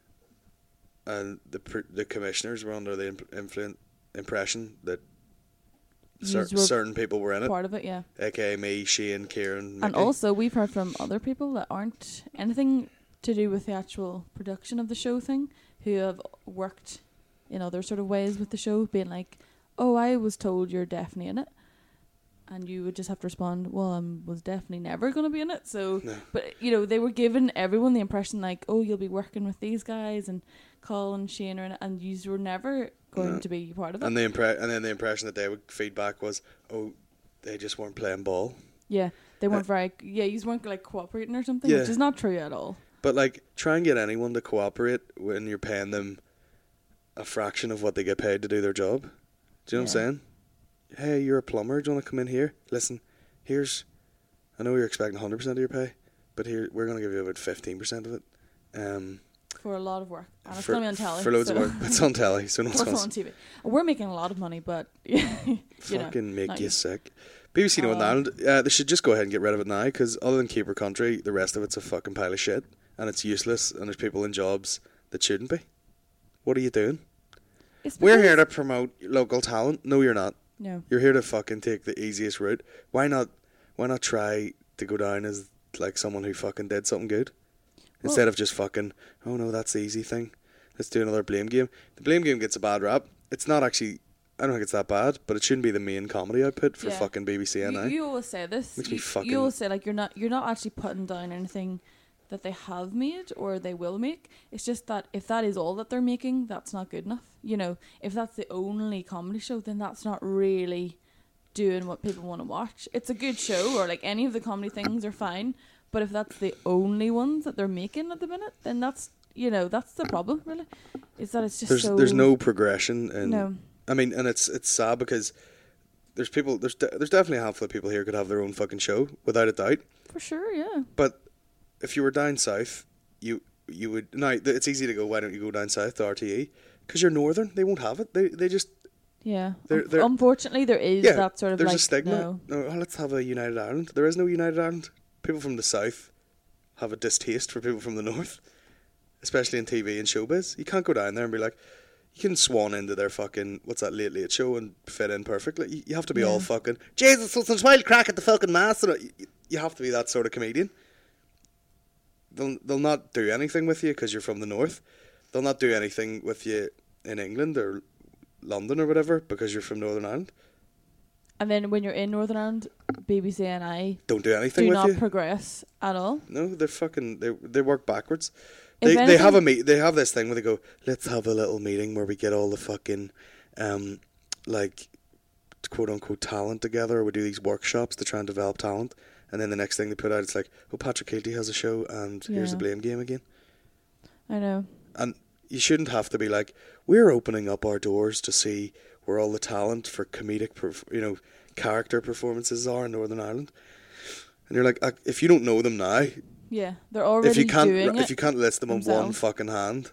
and the pr- the commissioners were under the imp- influ- impression that cer- Yous were certain people were in it, part of it, yeah. aka me, Shane, Kieran, And Mickey. also, we've heard from other people that aren't anything to do with the actual production of the show thing, who have worked in other sort of ways with the show, being like, oh, I was told you're definitely in it. And you would just have to respond, well, I was definitely never going to be in it. So, No. but, you know, they were giving everyone the impression like, oh, you'll be working with these guys, and Colin, Shane, and, and you were never going No. to be part of it. and the impre- and then the impression that they would feedback was, oh, they just weren't playing ball. Yeah, they weren't Uh, very, yeah, you weren't like cooperating or something, Yeah. which is not true at all. But like, try and get anyone to cooperate when you're paying them a fraction of what they get paid to do their job. Do you know Yeah. what I'm saying? Hey, you're a plumber. Do you want to come in here? Listen, here's. I know you're expecting one hundred percent of your pay, but here we're going to give you about fifteen percent of it. Um, For a lot of work. And it's for, going to be on telly. for loads so of work. It's on telly, so no Plus one's on going T V. We're making a lot of money, but you know, fucking make not you you. sick. B B C Northern Uh, Ireland, uh, they should just go ahead and get rid of it now, because other than Keeper Country, the rest of it's a fucking pile of shit, and it's useless, and there's people in jobs that shouldn't be. What are you doing? It's We're because- here to promote local talent. No, you're not. No. You're here to fucking take the easiest route. Why not? Why not try to go down as like someone who fucking did something good, instead Well- of just fucking, oh no, that's the easy thing. Let's do another blame game. The blame game gets a bad rap. It's not actually. I don't think it's that bad, but it shouldn't be the main comedy output for Yeah. fucking B B C N I. You, you always say this. Makes you, me fucking- you always say like you're not you're not actually putting down anything that they have made or they will make. It's just that if that is all that they're making, that's not good enough. You know, if that's the only comedy show, then that's not really doing what people want to watch. It's a good show, or like any of the comedy things are fine, but if that's the only ones that they're making at the minute, then that's, you know, that's the problem really. Is that it's just There's so there's no progression, and No. I mean, and it's it's sad because there's people there's de- there's definitely a handful of people here who could have their own fucking show without a doubt. for sure, yeah. But if you were down south, you you would now. th- It's easy to go. Why don't you go down south to R T E? Because you're northern. They won't have it. They they just Yeah. They're- Unf- they're- Unfortunately, there is yeah. that sort of there's like a stigma. no. No, oh, let's have a united Ireland. There is no united Ireland. People from the south have a distaste for people from the north, especially in T V and showbiz. You can't go down there and be like, you can swan into their fucking what's that late late show and fit in perfectly. You, you have to be Yeah. all fucking Jesus. It's a wild crack at the fucking mass. And you, you have to be that sort of comedian. They'll they'll not do anything with you because you're from the north. They'll not do anything with you in England or London or whatever because you're from Northern Ireland. And then when you're in Northern Ireland, B B C and I Don't do anything do with not you. progress at all. No, they're fucking. They they work backwards. If They they anything- have a meet. They have this thing where they go, let's have a little meeting where we get all the fucking, um, like, quote unquote talent together. Or we do these workshops to try and develop talent, and then the next thing they put out, it's like, oh, Patrick Keelty has a show, and here's the Yeah. blame game again. I know. And you shouldn't have to be like, we're opening up our doors to see where all the talent for comedic, perf- you know, character performances are in Northern Ireland. And you're like, uh, if you don't know them now, Yeah, they're already if you can't, doing if it you can't list them on one themselves. fucking hand,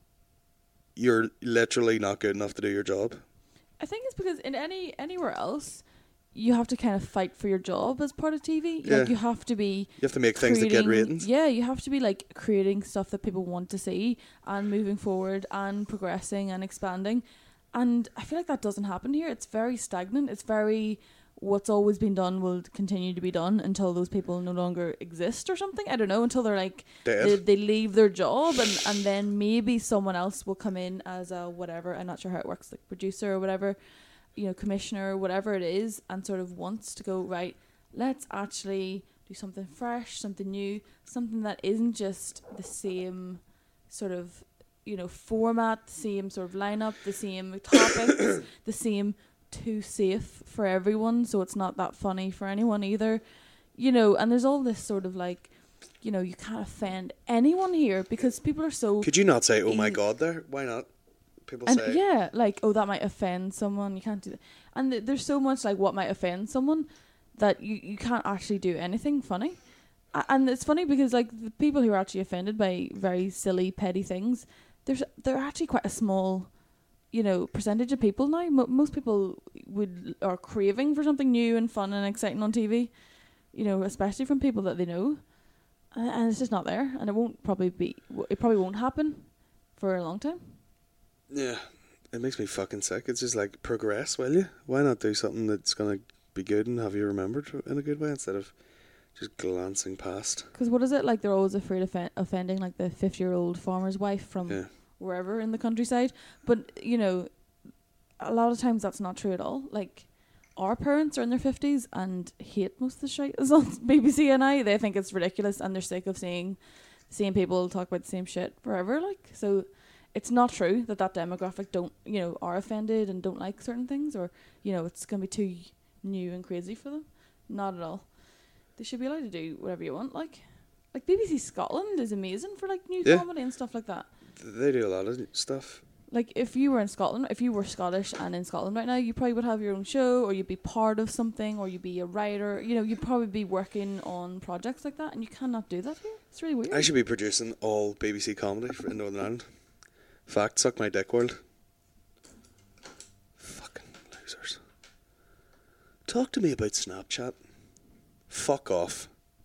you're literally not good enough to do your job. I think it's because in any anywhere else, you have to kind of fight for your job as part of T V. Yeah. Like you have to be. You have to make things that get creating- ratings. Yeah, you have to be like creating stuff that people want to see and moving forward and progressing and expanding. And I feel like that doesn't happen here. It's very stagnant. It's very what's always been done will continue to be done until those people no longer exist or something. I don't know, until they're like Dead. they, they leave their job and, and then maybe someone else will come in as a whatever, I'm not sure how it works, like producer or whatever, you know, commissioner, whatever it is, and sort of wants to go, right, let's actually do something fresh, something new, something that isn't just the same sort of, you know, format, the same sort of lineup, the same topics, the same too safe for everyone, so it's not that funny for anyone either, you know. And there's all this sort of like, you know, you can't offend anyone here because people are so. Could you not say, oh my in- God, there? Why not? People And say, yeah, like, oh, that might offend someone. You can't do that. And th- there's so much like what might offend someone that you, you can't actually do anything funny. A- and it's funny because like the people who are actually offended by very silly, petty things, there's they're actually quite a small, you know, percentage of people now. Mo most people would are craving for something new and fun and exciting on T V, you know, especially from people that they know, and, and it's just not there, and it won't probably be. It probably won't happen for a long time. yeah, it makes me fucking sick. It's just like, progress, will you? Why not do something that's going to be good and have you remembered in a good way instead of just glancing past? Because what is it like? They're always afraid of offen- offending like the fifty-year-old farmer's wife from Yeah. wherever in the countryside. But you know, a lot of times that's not true at all. Like our parents are in their fifties and hate most of the shit that's on B B C and I. They think it's ridiculous and they're sick of seeing the same people talk about the same shit forever. Like, so it's not true that that demographic don't, you know, are offended and don't like certain things, or you know, it's gonna be too new and crazy for them. Not at all. They should be allowed to do whatever you want. Like, like B B C Scotland is amazing for like new Yeah. comedy and stuff like that. They do a lot of stuff. Like if you were in Scotland, if you were Scottish and in Scotland right now, you probably would have your own show, or you'd be part of something, or you'd be a writer. You know, you'd probably be working on projects like that, and you cannot do that here. It's really weird. I should be producing all B B C comedy for- in Northern Ireland. Fact, suck my dick, world. Fucking losers. Talk to me about Snapchat. Fuck off.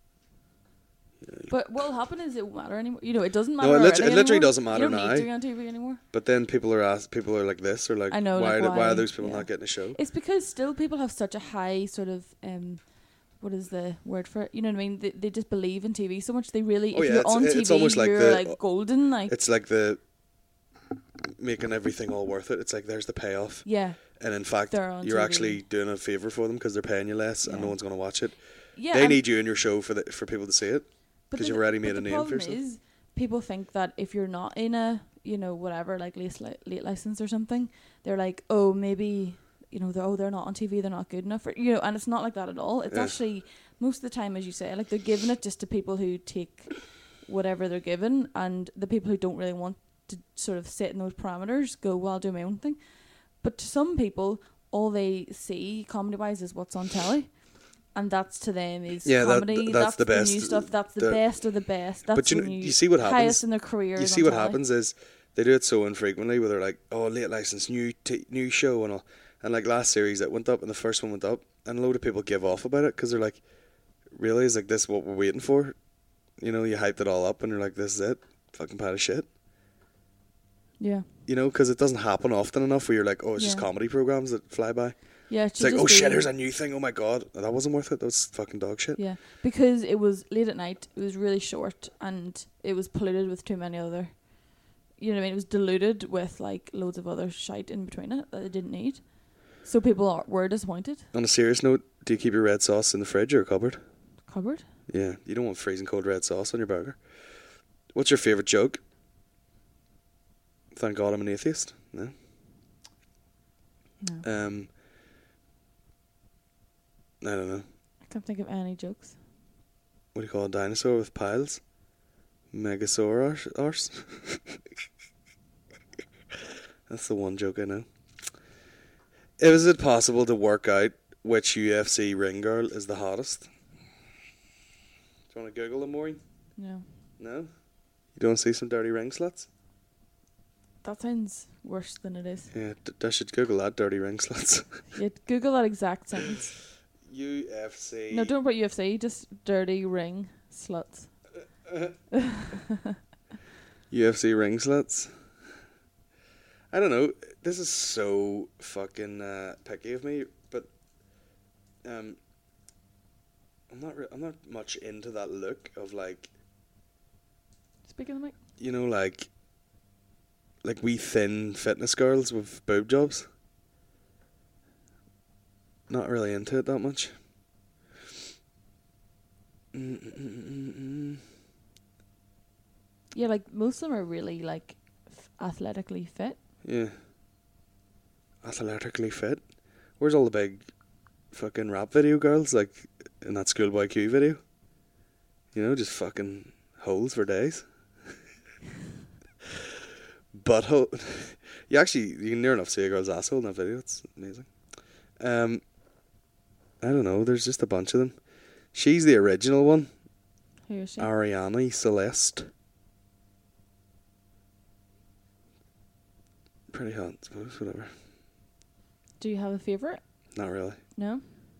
But what'll happen is it won't matter anymore. You know, it doesn't matter. No, it, lit- already it literally anymore. doesn't matter you don't now. Need to be on T V anymore. But then people are asked, people are like this, or like, I know, why, like, do- why why? are those people Yeah. not getting a show? It's because still people have such a high sort of um, what is the word for it? You know what I mean? They, they just believe in T V so much. They really, Oh, if yeah, you're it's- on it's T V, almost like you're the- like golden. Like It's like the making everything all worth it. It's like, there's the payoff. yeah, And in fact, They're on you're T V. actually doing a favour for them because they're paying you less and Yeah. no one's going to watch it. yeah. they and- need you in your show for the, for people to see it. but 'cause the- you've already but made the a name for problem yourself. is, people think that if you're not in a, you know, whatever, like late, li- late license or something, they're like, oh, maybe, you know, they're, oh, they're not on T V, they're not good enough. For, you know, and it's not like that at all. It's Yeah. actually, most of the time, as you say, like they're giving it just to people who take whatever they're given, and the people who don't really want to sort of sit in those parameters go, well, I'll do my own thing. But to some people, all they see comedy-wise is what's on telly. And that's to them is Yeah, that- comedy. that's the best. new stuff. That's the, The- best of the best. That's But you the know- new, you see what happens? highest in their careers. You see on what telly. happens is they do it so infrequently where they're like, oh, late license, new t- new show and all. And like last series that went up and the first one went up and a load of people give off about it because they're like, really? Is like this what we're waiting for? You know, you hyped it all up and you're like, this is it? Fucking pile of shit. Yeah, You know, because it doesn't happen often enough where you're like, oh, it's just Yeah. comedy programs that fly by. yeah. it It's should like, just oh shit, be- here's a new thing. Oh my god, that wasn't worth it. That was fucking dog shit. Yeah, because it was late at night. It was really short, and it was polluted with too many other. You know what I mean? It was diluted with like loads of other shite in between it that it didn't need. So people are, were disappointed. On a serious note, do you keep your red sauce in the fridge or cupboard? Cupboard. Yeah, you don't want freezing cold red sauce on your burger. What's your favourite joke? Thank God I'm an atheist. No. No, Um. I don't know. I can't think of any jokes. what do you call a dinosaur with piles? Megasaurus. That's the one joke I know. Is it possible to work out which U F C ring girl is the hottest? Do you want to Google them, Maureen? No. No? You don't want to see some dirty ring sluts? That sounds worse than it is. Yeah, d- I should Google that, dirty ring sluts. Yeah, Google that exact sentence. U F C. No, don't put U F C, just dirty ring sluts. U F C ring sluts. I don't know. This is so fucking uh, picky of me, but um, I'm not. Re- I'm not much into that look of like. Speak of the mic. You know, like. Like wee thin fitness girls with boob jobs. Not really into it that much. Mm-mm-mm-mm. Yeah, like most of them are really like f- athletically fit. Yeah. Athletically fit. Where's all the big fucking rap video girls like in that Schoolboy Q video? You know, just fucking holes for days. Butthole. You actually, you can near enough see a girl's asshole in that video. It's amazing. Um, I don't know. There's just a bunch of them. She's the original one. Who is she? Ariana Celeste. Pretty hot, I suppose. Whatever. Do you have a favourite? Not really. No?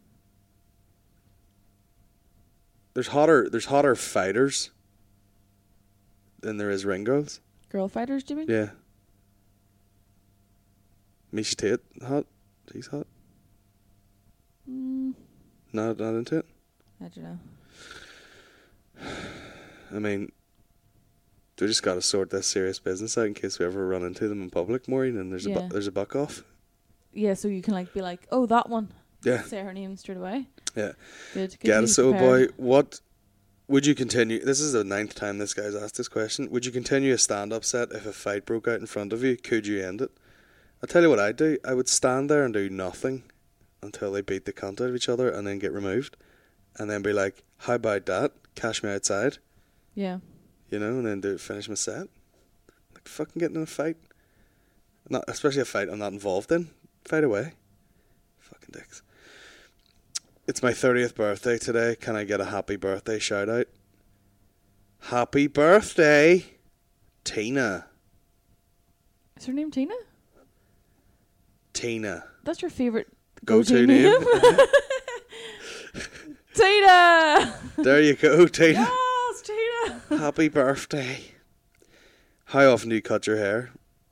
There's hotter. There's hotter fighters than there is ring girls. Girl fighters, do you mean? Yeah. Misha Tate, hot. She's hot. Mm, Not not into it. I don't know. I mean, we just got to sort this serious business out in case we ever run into them in public, Maureen, and there's a Yeah. bu- there's a buck off. Yeah, so you can like be like, oh, that one. Yeah. Say her name straight away. Yeah. Good. good Get to it, be so boy. prepared. What would you continue? This is the ninth time this guy's asked this question. Would you continue a stand-up set if a fight broke out in front of you? Could you end it? I'll tell you what I'd do. I would stand there and do nothing until they beat the cunt out of each other and then get removed, and then be like, "How about that? Cash me outside." Yeah. You know, and then do finish my set. Like fucking getting in a fight. Not especially a fight I'm not involved in. Fight away. Fucking dicks. It's my thirtieth birthday today. Can I get a happy birthday shout out? Happy birthday, Tina. Is her name Tina? Tina. That's your favourite Go-to go-to name. Tina! There you go, Tina. Yes, Tina! Happy birthday. How often do you cut your hair?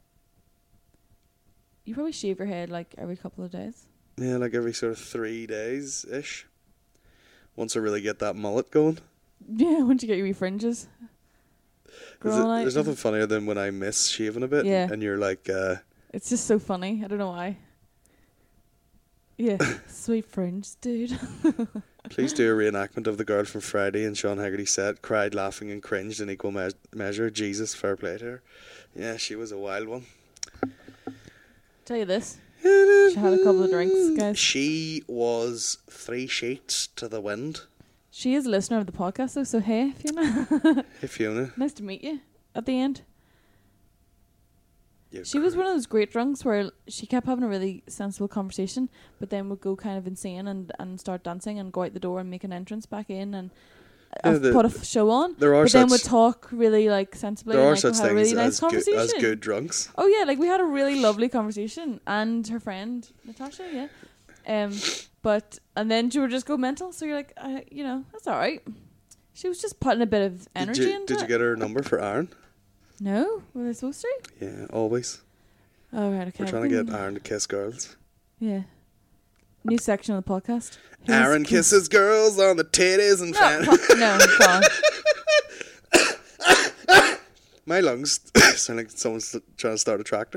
You probably shave your head like every couple of days. Yeah, like every sort of three days-ish. Once I really get that mullet going. Yeah, once you get your wee fringes. There's, growing a, out. there's nothing funnier than when I miss shaving a bit Yeah. and you're like, uh, It's just so funny. I don't know why. Yeah, sweet fringe, dude. please do a reenactment of the girl from Friday and Sean Haggerty said, cried, laughing and cringed in equal me- measure. Jesus, fair play to her. Yeah, she was a wild one. Tell you this. She had a couple of drinks, guys. She was three sheets to the wind. She is a listener of the podcast, though, so hey, Fiona. Hey, Fiona. Nice to meet you at the end. You She was cr- one of those great drunks where she kept having a really sensible conversation, but then would go kind of insane and, and start dancing and go out the door and make an entrance back in and Yeah, uh, the- put a f- show on. there are but then such- would talk really like sensibly. There and, are like, such had a things really nice as, good, conversation. as good drunks. Oh yeah, like we had a really lovely conversation, and her friend Natasha, yeah. Um, but and then she would just go mental. So you're like, uh, you know, that's all right. She was just putting a bit of energy Did you, into did you it. get her number for Aaron? No, were they supposed to? Yeah, always. Oh right, okay. We're trying to get Aaron to kiss girls. Yeah. New section of the podcast. Who's Aaron kiss- kisses girls on the titties and No, fan. fuck- no, Paul. My lungs sound like someone's trying to start a tractor.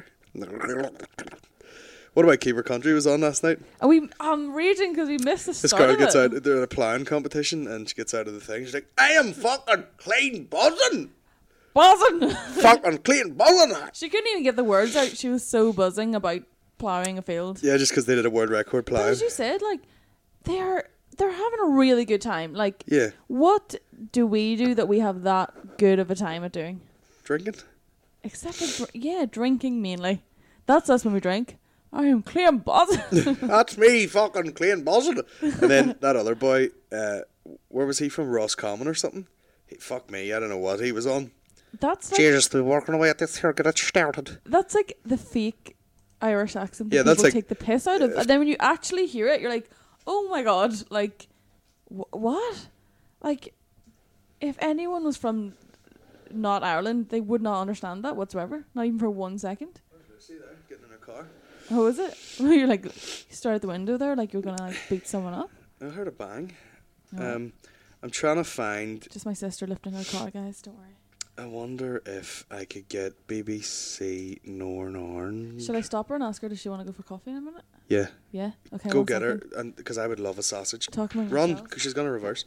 What about Keeper Country was on last night? Are we? I'm raging because we missed the This start girl of gets it. out, they're in a ploughing competition, and she gets out of the thing. She's like, I am fucking clean buzzing! Buzzing. Fucking clean buzzing! She couldn't even get the words out. She was so buzzing about ploughing a field. Yeah, just because they did a world record But plough. as you said, like they are they're having a really good time. Like, Yeah. what do we do that we have that good of a time at doing? Drinking. Except for, dr- yeah, drinking mainly. That's us when we drink. I am clean buzzing. That's me, fucking clean buzzing. And then that other boy, uh, where was he from? Roscommon or something? He, fuck me, I don't know what he was on. That's like, Jesus, they're working away at this here, get it started. that's like the fake Irish accent that Yeah, that's people like- take the piss out of. And then when you actually hear it, you're like, oh my god, like, wh- what? Like, if anyone was from not Ireland, they would not understand that whatsoever. Not even for one second. See there, getting in a car. Oh, is it? You're like, you stare at the window there like you're going to like beat someone up. I heard a bang. No. Um, I'm trying to find. Just my sister lifting her car, guys. Don't worry. I wonder if I could get B B C Northern Orange. Should I stop her and ask her, does she want to go for coffee in a minute? Yeah. Yeah? Okay. Go one get her, second. and because I would love a sausage. Talk among Run, yourselves. because she's gonna reverse.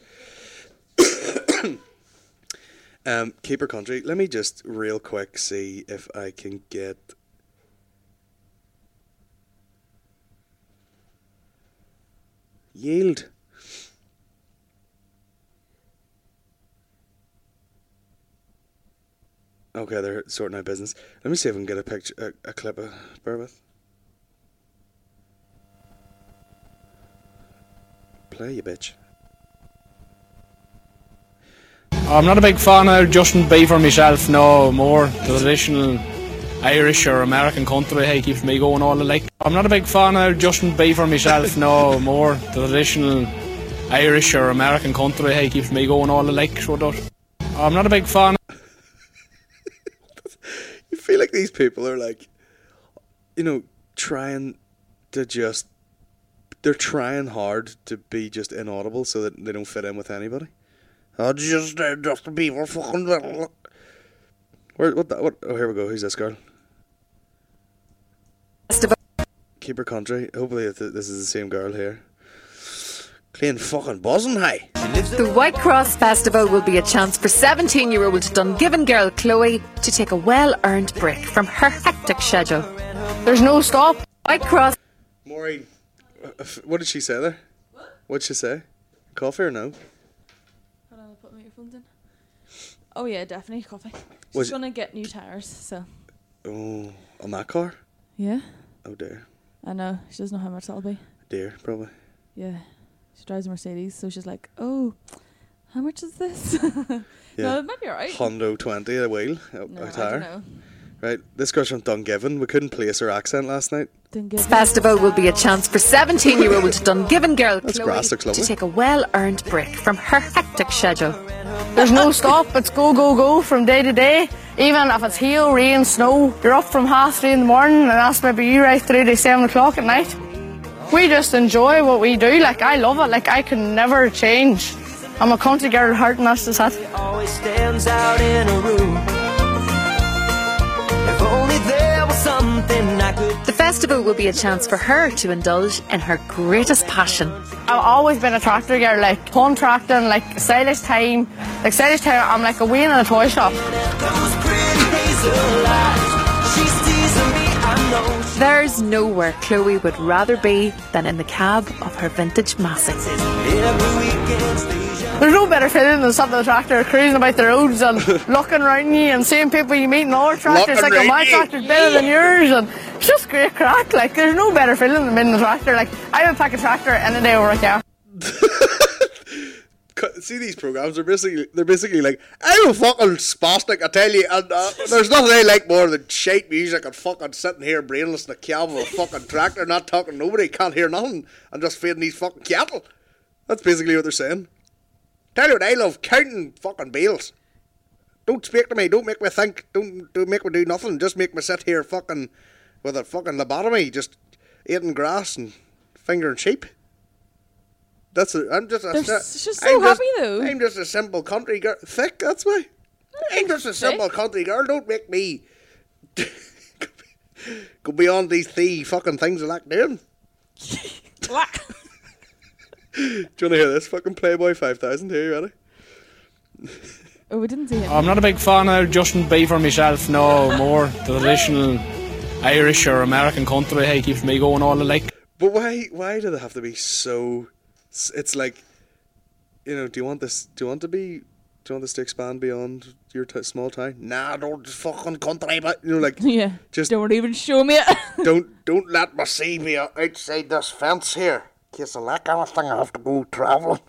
um, keep her country. Let me just real quick see if I can get. Yield. Okay, they're sorting out business. Let me see if I can get a picture, a, a clip of. Bear with. Play, you bitch. I'm not a big fan of Justin Bieber myself, no, more the traditional Irish or American country, hey, keeps me going all the like. I'm not a big fan of Justin Bieber myself, no, more the traditional Irish or American country, hey, keeps me going all the like, so it does. I'm not a big fan. You feel like these people are like, you know, trying to just, they're trying hard to be just inaudible so that they don't fit in with anybody. I just uh, Justin Bieber fucking. Where what the, what? Oh, here we go. Who's this girl? Keep her country. Hopefully, if th- this is the same girl here. Clean fucking buzzing, hey. The White Cross Festival will be a chance for seventeen-year-old Dungiven girl Chloe to take a well-earned break from her hectic schedule. There's no stop. White Cross. Maureen, what did she say there? What? What'd she say? Coffee or no? Hold on, I'll put my earphones in. Oh yeah, definitely coffee. Was She's gonna get new tires, so. Oh, on that car? Yeah. Oh dear, I know. She doesn't know how much that'll be. dear, probably. Yeah. She drives a Mercedes, so she's like, oh, how much is this? Yeah. No, it might be alright. Hondo twenty a wheel, a, No, a I tire. don't know. Right, this girl's from Dungiven. We couldn't place her accent last night. Didn't give Festival will be a chance for seventeen-year-old Dungiven girl That's Chloe grass, looks lovely. to take a well-earned break from her hectic schedule. There's no stop, it's go, go, go from day to day. Even if it's hail, rain, snow, you're up from half three in the morning and that's maybe you right through to seven o'clock at night. We just enjoy what we do, like I love it, like I can never change. I'm a country girl at heart and that's just it. Always stands out in a room. If only there was something I could. The festival will be a chance for her to indulge in her greatest passion. I've always been a tractor girl, like contracting, like silage time. Like silage time, I'm like a wee in a toy shop. Those pretty hazel eyes. She's teasing me, I know. She There's nowhere Chloe would rather be than in the cab of her vintage Massey. every weekend station. There's no better feeling than sitting in a tractor, cruising about the roads and looking around you and seeing people you meet in other tractors, Looking like, oh, my round you. tractor's better than yours, and it's just great crack. Like, there's no better feeling than being in a tractor. Like, I would pick a tractor any day over a car. Co- See these programs? They're basically they're basically like, I'm a fucking spastic, I tell you, and uh, there's nothing I like more than shite music and fucking sitting here brainless in a cab of a fucking tractor, not talking to nobody, can't hear nothing, and just feeding these fucking cattle. That's basically what they're saying. Tell you what, I love counting fucking bills. Don't speak to me, don't make me think, don't, don't make me do nothing, just make me sit here fucking with a fucking lobotomy, just eating grass and fingering sheep. That's a, I'm just a They're si- s- just so I'm happy though. I'm just a simple country girl. Thick, that's why. I'm just a simple thick. country girl. Don't make me go beyond these three fucking things I like doing. Black. Do you want to hear this? Fucking Playboy five thousand. Here, you ready? Oh, we didn't see him. I'm not a big fan of Justin Bieber myself, no, more the traditional Irish or American country, hey, keeps me going all the like. But why? Why do they have to be so S- It's like, you know, do you want this? Do you want to be? Do you want this to expand beyond your t- small town? Nah, don't fucking country, but you know, like, Yeah. just Don't even show me it. don't don't let me see me outside this fence here. In case I lack anything, I have to go travelling.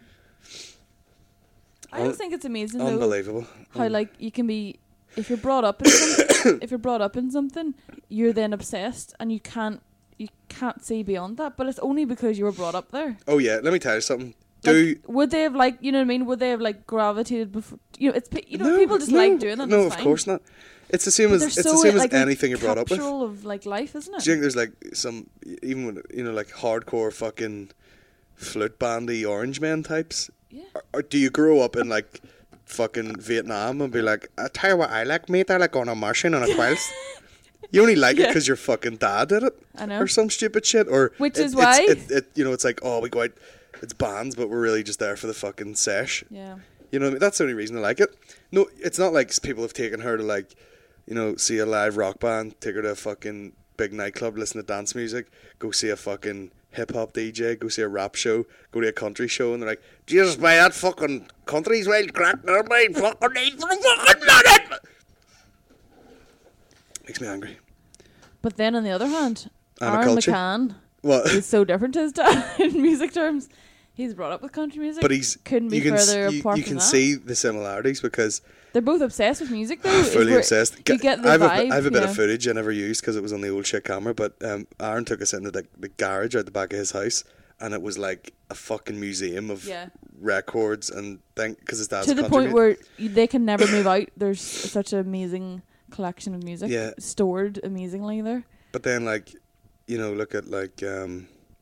I just think it's amazing, though, Unbelievable. how like you can be, if you're brought up in something, if you're brought up in something, you're then obsessed and you can't you can't see beyond that. But it's only because you were brought up there. Oh yeah, let me tell you something. Do Like, would they have like you know what I mean? Would they have like gravitated before? You know, it's pe- you know no, people just no, like doing that. No, it's of fine. course not. It's the same But as they're it's so, the same as like, anything you're brought up with. capsule of like life, isn't it? Do you think there's like some even when, you know like hardcore fucking flute bandy orange men types? Yeah. Or, or do you grow up in like fucking Vietnam and be like, I tell you what I like, mate, I like on a Martian on a quilt. You only like it Yeah. because your fucking dad did it, I know. or some stupid shit, or Which it- is it's- why- it, it, you know it's like, oh, we go out, it's bands, but we're really just there for the fucking sesh. Yeah. You know what I mean? That's the only reason I like it. No, it's not like people have taken her to like, you know, see a live rock band, take her to a fucking big nightclub, listen to dance music, go see a fucking hip hop D J, go see a rap show, go to a country show, and they're like, Jesus, by that fucking country's wild crack, never mind, fucking need for fucking minute. Makes me angry. But then on the other hand, And a Aaron culture. McCann What? is so different to his dad in music terms. He's brought up with country music, But he's couldn't be you can s- further you, apart you from can that. see the similarities because They're both obsessed with music, though. is fully where obsessed. You get the I have, vibe. a, I have a bit yeah. of footage I never used because it was on the old shit camera. But um, Aaron took us into the, the garage out the back of his house, and it was like a fucking museum of Yeah. records and thing because his dad's To a the country point mu- where y- they can never move out. There's such an amazing collection of music Yeah. stored amazingly there. But then, like, you know, look at like um,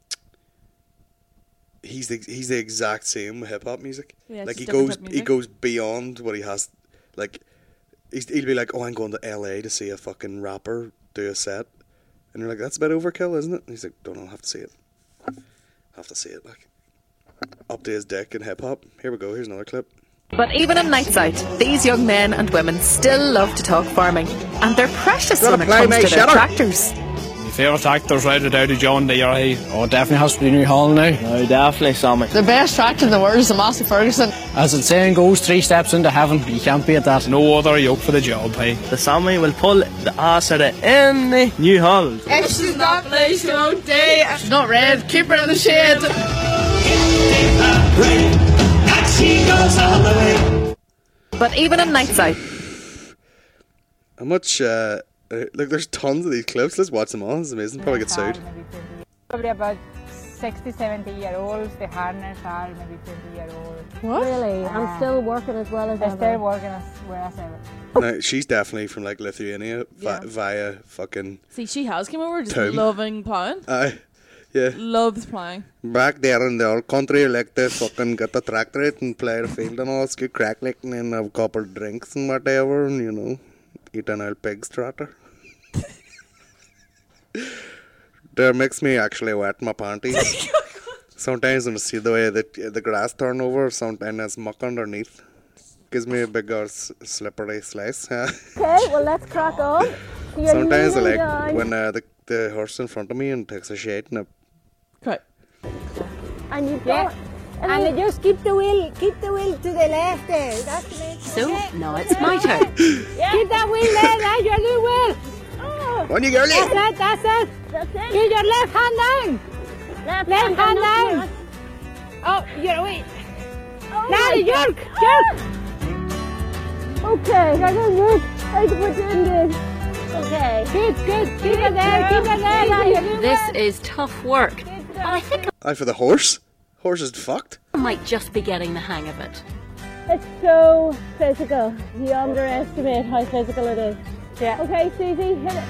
he's the he's the exact same with hip hop music. Yeah, it's like just he different goes type of he music. goes beyond what he has. Like he's, he'll be like, "Oh, I'm going to L A to see a fucking rapper do a set," and you're like, "That's a bit overkill, isn't it?" And he's like, "Don't know, I'll have to see it. Have to see it." Like up to his dick in hip hop. Here we go. Here's another clip. But even on nights out, these young men and women still love to talk farming. And they're precious Gotta when it play comes me, to their shut up. tractors. My favourite tractor's right without a John Deere. Hey. Oh, it definitely has to be New Hall now. No, definitely Summit. The best tractor in the world is the Massey Ferguson. As the saying goes, three steps into heaven. You can't beat that. No other yoke for the job, hey. The Sammy will pull the ass out of any New Hall. If she's not blue, she won't day. If she's not red, keep her in the shade. But even on nights out, How much? Uh, uh, look, there's tons of these clips. Let's watch them all. This is amazing. Probably get sued. Probably about sixty, seventy year olds. The harness are maybe twenty year old. What? Really? I'm still working as well as They're ever. still working as well as ever. No, she's definitely from like Lithuania vi- Yeah. via fucking. See, she has come over just Tomb. loving ploughing. Aye, yeah. Loves ploughing. Back there in the old country, like they fucking get the tractor it and play the field and all. It's good crack like and have a couple drinks and whatever, and you know, eat an old pig's trotter. That makes me actually wet my panties. Sometimes when I see the way that the grass turn over, sometimes there's muck underneath. Gives me a big old s- slippery slice. Huh? Okay, well let's crack on. You're Sometimes I kneeling like down. when uh, the, the horse in front of me and takes a shit and I Okay. And you've Yeah. got... And then just keep the wheel, keep the wheel to the left there. That's the main So, thing. now it's my turn. Yeah. Keep that wheel there, that's your new wheel. Oh. On you go, That's it, that's it. That's it. Keep your left hand down. Left, Left hand hand down. up. Oh, you're away. Oh Now my the God. jerk, jerk. Okay, I can look. I can put you in this. Okay. Good, good. Keep it there, keep it there. You're your new This wheel. is tough work. But I think Aye, for the horse. Horse is fucked. I might just be getting the hang of it. It's so physical. You underestimate how physical it is. Yeah. Okay, Susie, hit it.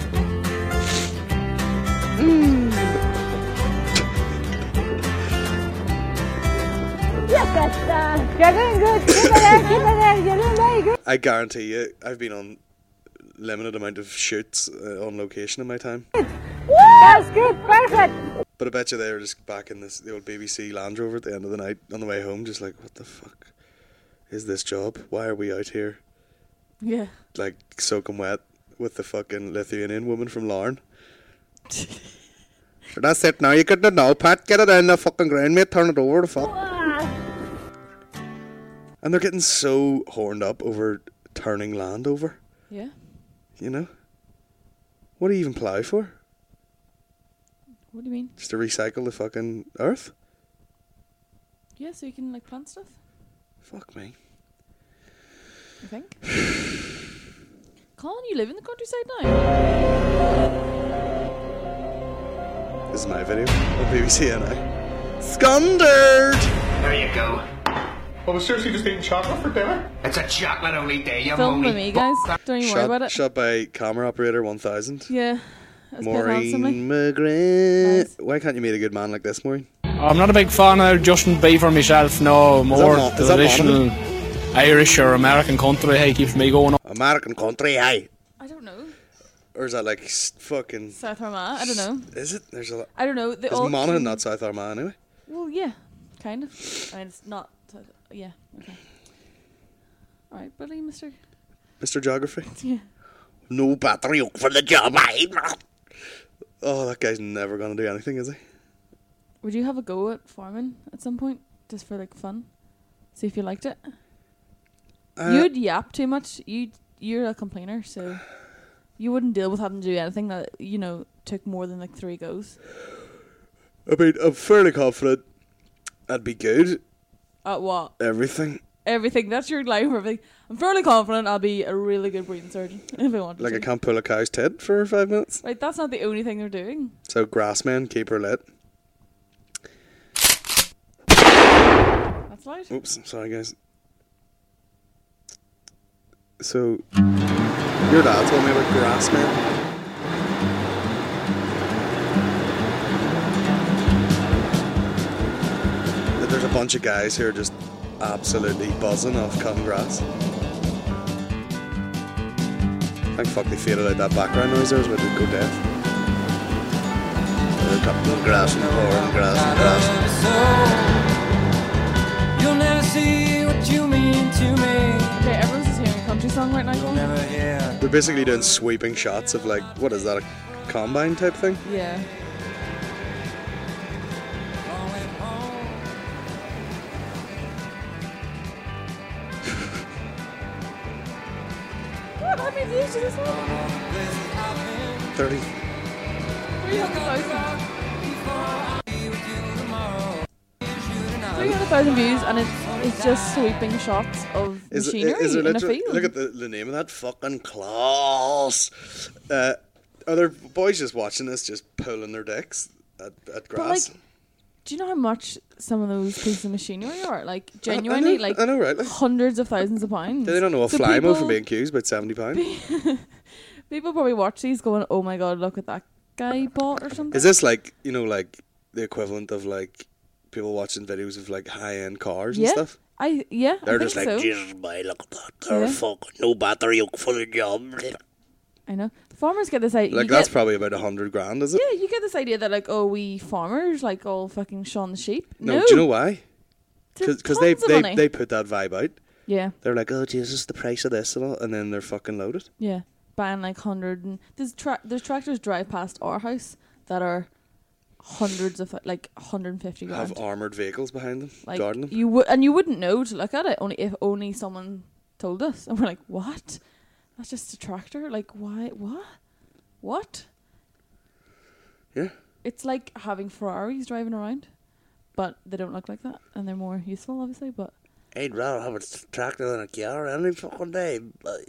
Yes, that's uh, You're doing good. Keep it there, keep it there. You're doing very good. I guarantee you, I've been on limited amount of shoots uh, on location in my time. That's good. Perfect. But I bet you they were just back in this the old B B C Land Rover at the end of the night on the way home, just like, what the fuck is this job? Why are we out here, Yeah. like soaking wet with the fucking Lithuanian woman from Larne? That's it now. You got to know, Pat. Get it in the fucking ground, mate. Turn it over, the fuck. And they're getting so horned up over turning land over. Yeah. You know? What do you even plough for? What do you mean? Just to recycle the fucking earth? Yeah, so you can like plant stuff. Fuck me. I think. Colin, you live in the countryside now. This is my video on B B C N I. Scundered! There you go. I was seriously just eating chocolate for dinner. It's a chocolate only day, you Film mommy. with me, guys. Don't even worry Shot, about it. shot by camera operator one thousand. Yeah. That's quite handsomely. Maureen McGrath. Why can't you meet a good man like this, Maureen? I'm not a big fan of Justin Bieber myself, no. More Mo- is that traditional Irish or American country, hey, keeps me going on. American country, hey. I don't know. Or is that like s- fucking... South Armagh? I don't know. Is it? There's a lot... I don't know. They Is all Monaghan came- not South Armagh anyway? Well, yeah. Kind of. I mean, it's not... South- yeah. Okay. Alright, buddy, Mister Mister Geography? Yeah. No battery for the job, mate. Oh, that guy's never going to do anything, is he? Would you have a go at farming at some point? Just for, like, fun? See if you liked it? Uh, You'd yap too much. You You're a complainer, so... You wouldn't deal with having to do anything that, you know, took more than, like, three goes. I mean, I'm fairly confident I'd be good. At what? Everything. Everything. That's your line for everything. I'm fairly confident I'll be a really good breeding surgeon if I wanted Like to. I can't pull a cow's tit for five minutes. Right, that's not the only thing they're doing. So grassmen, keep her lit. That's loud. Oops, sorry guys. So, your dad told me about grassmen. That there's a bunch of guys who are just absolutely buzzing off cutting grass. Thank fuck they faded out that background noise there, was about to go deaf. They're cutting the grass and pouring grass and grass. You'll never see what you mean to me. Okay, everyone's just hearing a country song right now. They're basically doing sweeping shots of like, what is that, a combine type thing? Yeah. What? How many views did this one? thirty. three hundred thousand. three hundred thousand views, and it's, it's just sweeping shots of Is it, machinery is there in a literally, field. look at the, the name of that fucking class. Uh, are there boys just watching this, just pulling their dicks at, at But, grass? like, do you know how much some of those pieces of machinery are? Like, genuinely, know- like, I know, right, like- hundreds of thousands of pounds. they don't know a So flymo people- from being accused about seventy pounds. People probably watch these going, oh my god, look at that guy bought or something. Is this like, you know, like the equivalent of like people watching videos of like high end cars and Yeah. stuff? I yeah, They're I just think like, so. Jesus, boy, look at that. They're Yeah. fucking no battery for the job. I know. Farmers get this idea. Like, that's probably about a hundred grand, is it? Yeah, you get this idea that, like, oh, we farmers, like, all fucking shun the sheep. No, No. do you know why? There's Because they, tons of they, money. they put that vibe out. Yeah. They're like, oh, Jesus, the price of this and all. And then they're fucking loaded. Yeah. Buying, like, hundred and... There's, tra- there's tractors drive past our house that are hundreds of, like, one hundred fifty grand. Have armoured vehicles behind them, Like, guarding them. you would, and you wouldn't know to look at it only if only someone told us, and we're like, "What? That's just a tractor? Like, why? What? What?" Yeah. It's like having Ferraris driving around, but they don't look like that, and they're more useful, obviously. But I'd rather have a tractor than a car any fucking day.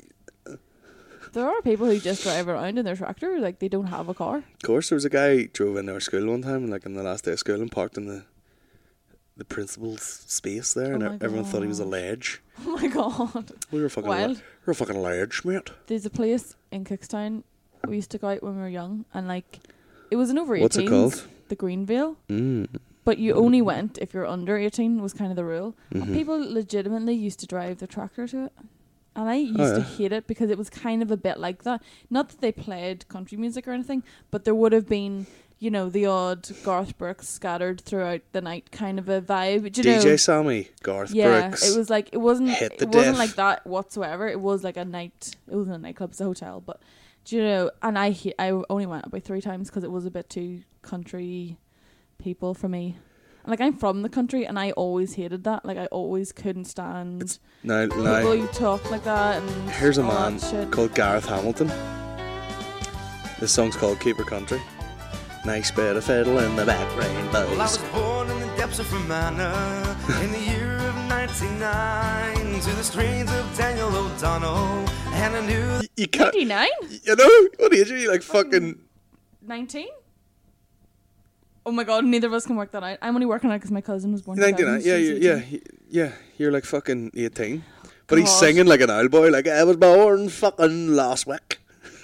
there are people who just drive around in their tractor, like they don't have a car. Of course, there was a guy who drove into our school one time, like on the last day of school, and parked in the the principal's space there, Oh and my everyone thought he was a God. ledge. Oh my god! We were fucking, Wild. le- we were fucking ledge, mate. There's a place in Cookstown we used to go out when we were young, and like it was an over eighteens. What's it called? The Greenvale. Mm. But you only went if you're under eighteen, was kind of the rule. Mhm. And people legitimately used to drive their tractor to it. And I used Oh, to yeah. hate it because it was kind of a bit like that. Not that they played country music or anything, but there would have been, you know, the odd Garth Brooks scattered throughout the night kind of a vibe. Do you D J know? Sammy, Garth Yeah, Brooks. it was like, it wasn't, Hit it the wasn't diff. like that whatsoever. It was like a night, it wasn't a nightclub, it's a hotel, but do you know, and I he- I only went about three times because it was a bit too country people for me. Like, I'm from the country, and I always hated that. Like, I always couldn't stand It's, now, people now, who talk like that. And here's a all that man shit. called Gareth Hamilton. This song's called Keep Her Country. Nice bit of fiddle in the back, rainbows. Well, I was born in the depths of Fermanagh in the year of ninety-nine to the strains of Daniel O'Donnell, and I knew You can't. ninety-nine? You know what age are you? Like fucking. nineteen? Oh my god, neither of us can work that out. I'm only working out because my cousin was born in ninety-nine. Yeah, two thousand. yeah, yeah, yeah. You're like fucking eighteen, but he's God. singing like an old boy. Like I was born fucking last week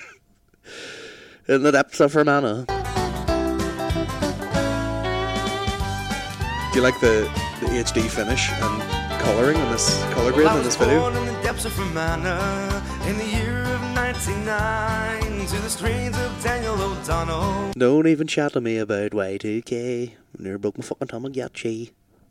in the depths of Fermanagh. Do you like the the H D finish and colouring on this colour grade well, I in was this video? born in the depths of Fermanagh in the year of ninety-nine to the strains of Daniel O'Donnell. Don't even chat to me about Y two K. Near broke my fucking Tamagotchi.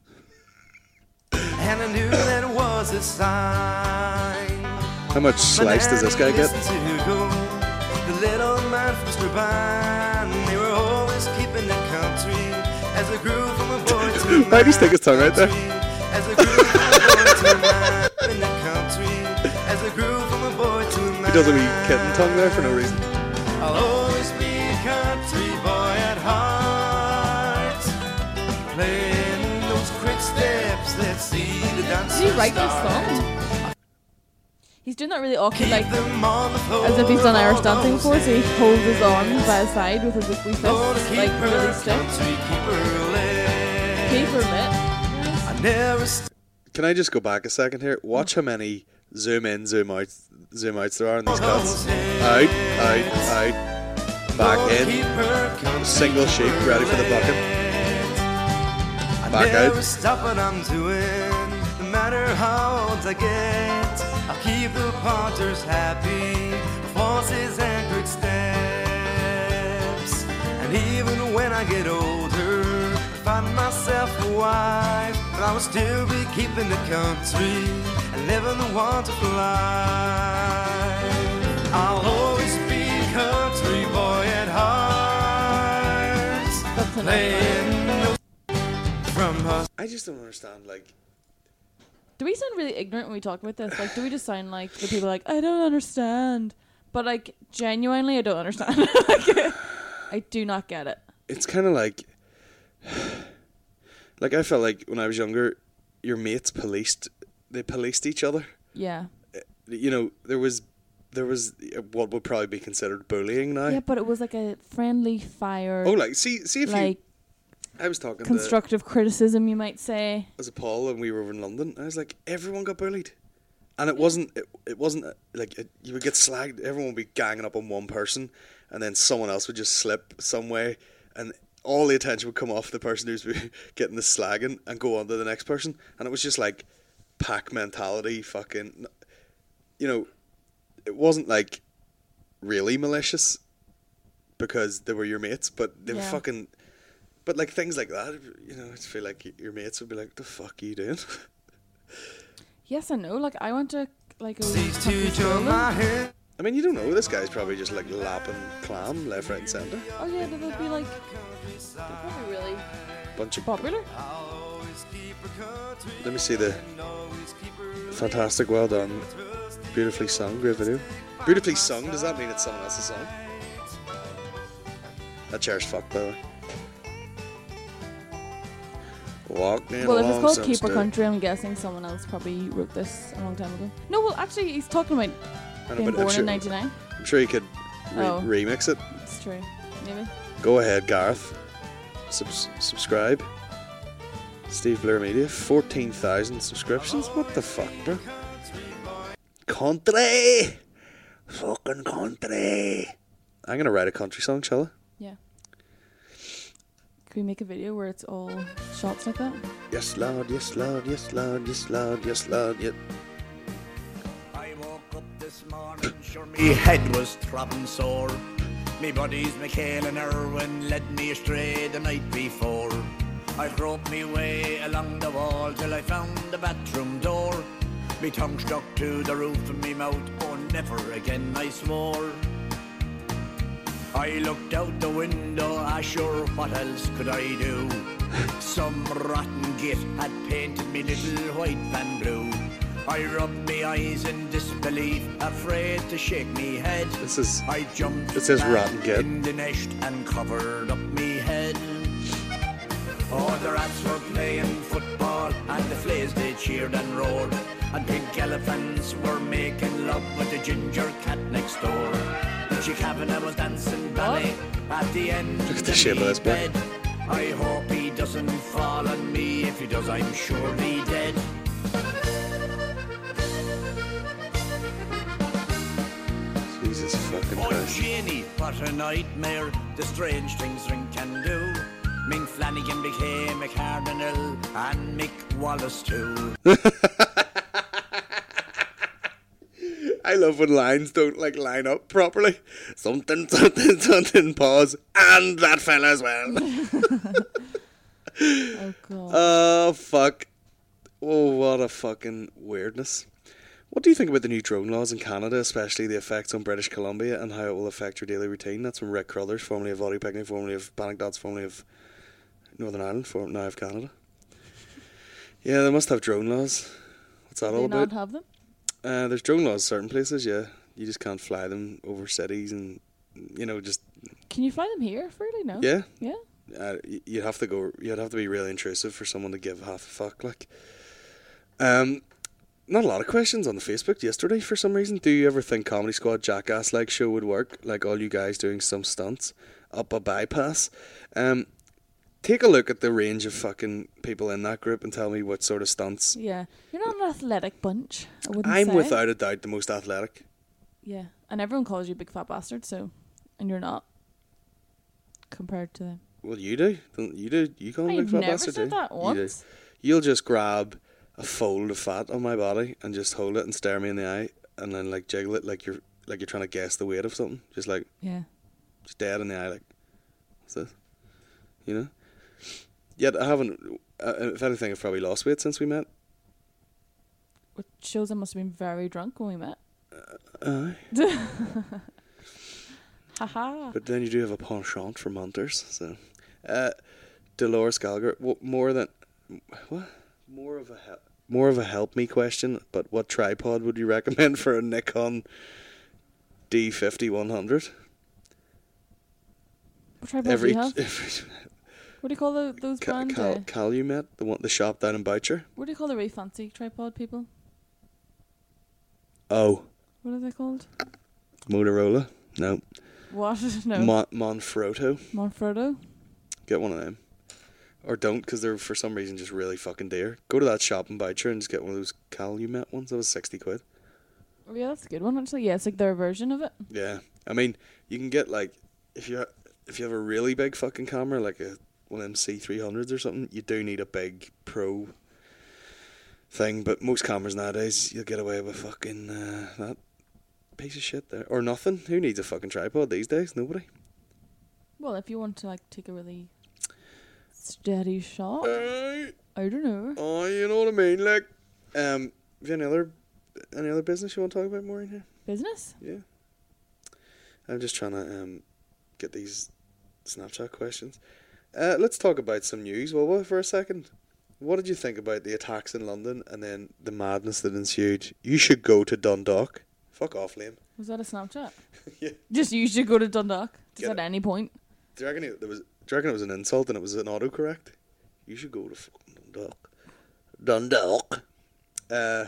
And I knew that it was a sign. How much slice does this guy get? The little man from Strabane, they were always keeping the country as I grew from a boy to a man. Why do you stick his tongue out there? As I grew from a boy to a man in the country, as I grew from a boy to a man. He does a wee kitten tongue there for no reason. I'll always be a country boy at heart, playing those quick steps. Let's see the dance. Did he write this song? He's doing that really awkward, like, as if he's done Irish dancing before, so he holds his arms by his side with his wee fists, like, really stiff. Keep her lit. Can I just go back a second here? Watch how many zoom in, zoom out, zoom outs there are in these cuts. Out, out, out, back in. Single sheep, ready for the bucket. Back Never out. stop what I'm doing, no matter how old I get. I'll keep the potters happy, horses and quick steps. And even when I get older, find myself a wife, but I will still be keeping the country and living the wonderful life. I'll always be a country boy at heart, playing from her. I just don't understand, like, Do we sound really ignorant when we talk about this? Like, do we just sound like the people like, I don't understand? But, like, genuinely, I don't understand. Like, I do not get it. it's kind of like, like I felt like when I was younger, your mates policed, they policed each other. Yeah. You know, there was, there was what would probably be considered bullying now. Yeah, but it was like a friendly fire. Oh, like, see, see if like, you, I was talking constructive criticism, you might say. to, as a Paul when we were over in London, I was like, everyone got bullied. And it wasn't, it, it wasn't uh, like, it, you would get slagged, everyone would be ganging up on one person, and then someone else would just slip some way, and all the attention would come off the person who's getting the slagging and go on to the next person. And it was just like pack mentality, fucking, you know, it wasn't like really malicious because they were your mates, but they Yeah. were fucking, but like things like that, you know, I just feel like your mates would be like, the fuck are you doing? Yes, I know. Like, I went to, like, a Cease to country join school. my head. I mean, you don't know, this guy's probably just like lapping clam left, right and centre. Oh, yeah, they would be, like, they're probably really Bunch of popular. Let me see the fantastic, well done, beautifully sung, great video. Beautifully sung, does that mean it's someone else's song? That chair's fucked, by the way. Walking Well, if it's along called some Keep Our st- Country, I'm guessing someone else probably wrote this a long time ago. No, well, actually, he's talking about I know, being but I'm born sure- in ninety-nine. I'm sure you could re- Oh. remix it. It's true. Maybe. Go ahead, Gareth. Subs- subscribe. Steve Blair Media, fourteen thousand subscriptions? What the fuck, bro? Country! Fucking country! I'm gonna write a country song, shall I? Yeah. Can we make a video where it's all shots like that? Yes, Lord, yes, Lord, yes, Lord, yes, Lord, yes, Lord, yes. I woke up this morning, sure me head was throbbing sore. Me buddies Michael and Erwin led me astray the night before. I groped me way along the wall till I found the bathroom door. Me tongue stuck to the roof of me mouth, oh never again I swore. I looked out the window, ah sure, what else could I do? Some rotten git had painted me little white van blue. I rubbed me eyes in disbelief, afraid to shake me head. This is. I jumped It says back rotten git. in the nest and covered up me head. Oh, the rats were playing football and the fleas they cheered and roared. And pink elephants were making love with the ginger cat next door. Richie Kavanagh was dancing ballet at the end Look at of the shape of this bed. bed. I hope he doesn't fall on me. If he does, I'm surely dead. Jesus fucking Oh, Christ. Janie, what a nightmare. The strange things drink can do. Ming Flanagan became a cardinal, and Mick Wallace too. I love when lines don't like line up properly. Something, something, something, pause, and that fella as well. Oh god. Oh fuck. Oh, what a fucking weirdness. What do you think about the new drone laws in Canada, especially the effects on British Columbia and how it will affect your daily routine? That's from Rick Crothers, formerly of Audie Picnic, formerly of Panic Dots, formerly of Northern Ireland, for now of Canada. Yeah, they must have drone laws. What's that Do all they about? not have them? Uh, there's drone laws in certain places, yeah. You just can't fly them over cities and, you know, just... Can you fly them here? Really? No. Yeah. Yeah. Uh, y- you'd have to go... You'd have to be really intrusive for someone to give half a fuck, like... Um... Not a lot of questions on the Facebook yesterday for some reason. Do you ever think Comedy Squad Jackass-like show would work? Like all you guys doing some stunts up a bypass? Um, take a look at the range of fucking people in that group and tell me what sort of stunts. Yeah. You're not an athletic bunch, I wouldn't I'm say. without a doubt the most athletic. Yeah. And everyone calls you a big fat bastard, so... And you're not. Compared to them. Well, you do. Don't you do? You call me I've big fat never bastard said too? that You do. once. You'll just grab a fold of fat on my body and just hold it and stare me in the eye and then like jiggle it like you're like you're trying to guess the weight of something. Just like Yeah. just dead in the eye, like what's this? You know. Yet I haven't. Uh, if anything, I've probably lost weight since we met. Which shows I must have been very drunk when we met. Aye. Haha. But then you do have a penchant for munters, so. Uh, Dolores Gallagher, w- more than what? More of a help, more of a help me question. But what tripod would you recommend for a Nikon D fifty one hundred? What tripod Every, do you have? every What do you call the, those Ca- brands? Cal- uh, Calumet, the one, the shop down in Boucher. what do you call the really fancy tripod people? Oh, What are they called? Motorola. No. What? No. Mon- Manfrotto. Manfrotto? Get one of them. Or don't, because they're for some reason just really fucking dear. Go to that shop in Boucher and just get one of those Calumet ones. That was sixty quid. Oh, yeah, that's a good one, actually. Yeah, it's like their version of it. Yeah, I mean, you can get like if you ha- if you have a really big fucking camera, like a one of them C three hundreds or something, you do need a big pro thing. But most cameras nowadays, you'll get away with fucking uh, that piece of shit there or nothing. Who needs a fucking tripod these days? Nobody. Well, if you want to, like, take a really steady shot. Uh, I don't know. Oh, you know what I mean. Like, um, have you any other any other business you want to talk about more in here? Business? Yeah. I'm just trying to um get these Snapchat questions. Uh, let's talk about some news, will we, for a second? What did you think about the attacks in London and then the madness that ensued? You should go to Dundalk. Fuck off, Liam. Was that a Snapchat? Yeah. Just you should go to Dundalk. Just Get at it. any point. Do you reckon it, there was? Do you reckon it was an insult and it was an autocorrect? You should go to fucking Dundalk. Dundalk. Uh.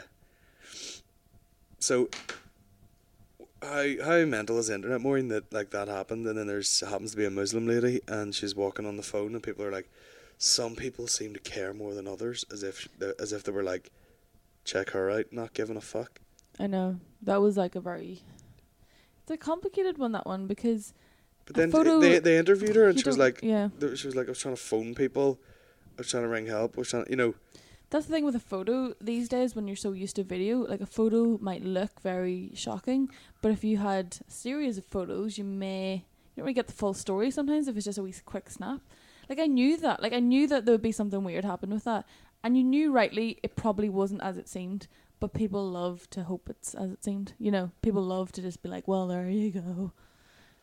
So, how how mental is the internet, Maureen, that like that happened, and then there's happens to be a Muslim lady, and she's walking on the phone, and people are like, some people seem to care more than others, as if as if they were like, check her out, not giving a fuck. I know. That was like a very... It's a complicated one, that one, because... But then photo, they they interviewed her, and you she was don't- like, yeah. th- she was like, I was trying to phone people, I was trying to ring help, I was trying, to, you know. That's the thing with a photo these days when you're so used to video. Like, a photo might look very shocking, but if you had a series of photos, you may... You don't really get the full story sometimes if it's just a wee quick snap. Like, I knew that. Like, I knew that there would be something weird happen with that. And you knew rightly it probably wasn't as it seemed, but people love to hope it's as it seemed. You know, people love to just be like, well, there you go.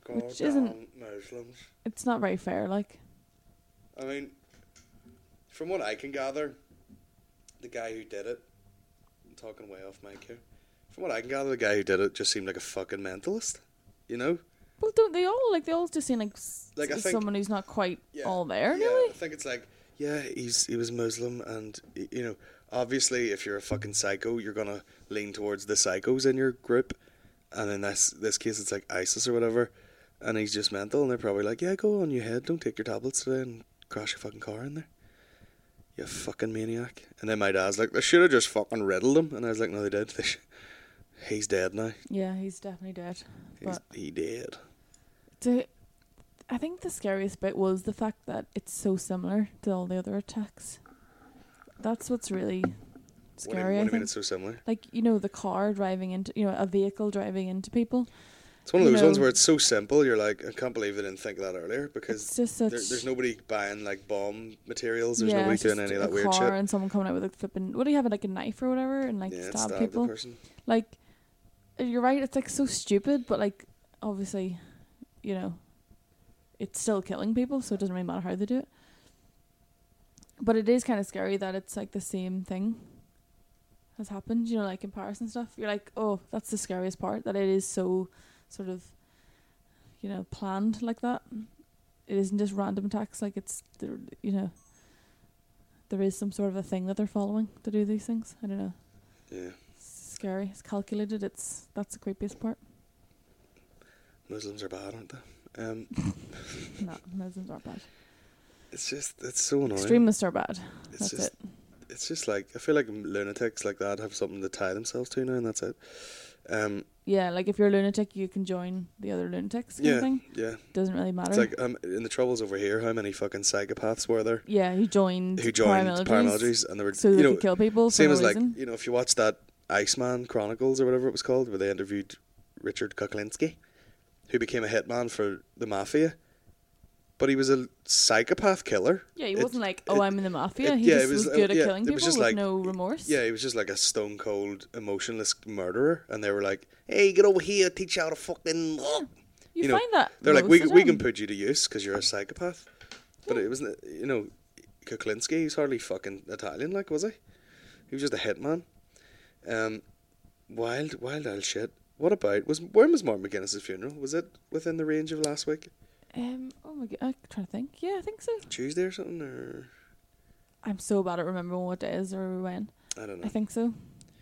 which isn't Muslims. It's not very fair. Like, I mean, from what I can gather, the guy who did it, I'm talking way off mic here. From what I can gather, the guy who did it just seemed like a fucking mentalist. You know? Well, don't they all like they all just seem like, s- Like, I think- someone who's not quite Yeah, all there, yeah, really? I think it's like, yeah, he's he was Muslim, and y- you know, obviously, if you're a fucking psycho, you're gonna lean towards the psychos in your group, and in this this case, it's like ISIS or whatever, and he's just mental, and they're probably like, yeah, go on your head, don't take your tablets today, and crash your fucking car in there, you fucking maniac. And then my dad's like, they should have just fucking riddled him, and I was like, no, they did. They sh- he's dead now. Yeah, he's definitely dead. He's, But he dead. the, I think the scariest bit was the fact that it's so similar to all the other attacks. That's what's really What do you, scary. what do I you mean think. it's so similar? Like, you know, the car driving into, you know, a vehicle driving into people. It's one of You those ones know, where it's so simple, you're like, I can't believe they didn't think of that earlier, because It's just there, such- there's nobody buying like bomb materials, there's yeah, nobody it's doing just any of that a weird car shit. and someone coming out with a flipping. What do you have, like a knife or whatever, and like Yeah, stab stab the people? person. Like, you're right. It's like so stupid, but like obviously, you know, it's still killing people, so it doesn't really matter how they do it. But it is kind of scary that it's like the same thing has happened. You know, like in Paris and stuff. You're like, oh, that's the scariest part. That it is so sort of, you know, planned like that. It isn't just random attacks. Like it's, there, you know, there is some sort of a thing that they're following to do these things. I don't know. Yeah. It's scary. It's calculated. It's that's the creepiest part. Muslims are bad, aren't they? Um, No, Muslims aren't bad. it's just, it's so annoying. Extremists are bad. It's That's just, it. It's just like, I feel like lunatics like that have something to tie themselves to now, and that's it. Um, Yeah, like if you're a lunatic, you can join the other lunatics kind yeah, of thing. yeah. Doesn't really matter. It's like, um, in the Troubles over here, how many fucking psychopaths were there? Yeah, who joined Who joined paramilitaries, paramilitaries, and they were, so you they know, could kill people for same no as like, reason. you know, if you watch that Iceman Chronicles or whatever it was called, where they interviewed Richard Kuklinski, who became a hitman for the mafia, but he was a psychopath killer. Yeah, he It- wasn't like, oh, it- I'm in the mafia. it- he yeah, just it was, was, good uh, at yeah, killing it people was just with like, no remorse. Yeah, he was just like a stone cold, emotionless murderer, and they were like, "Hey, get over here, teach you how to fucking." You, know, find that they're like, most "We of the we time. can put you to use because you're a psychopath," but it wasn't. You know, Kuklinski, he's hardly fucking Italian, like was he? He was just a hitman. Um, wild, wild old shit. What about was when was Martin McGuinness's funeral? Was it within the range of last week? Um, oh my god, I'm trying to think. Yeah, I think so. Tuesday or something, or I'm so bad at remembering what it is or when. I don't know. I think so.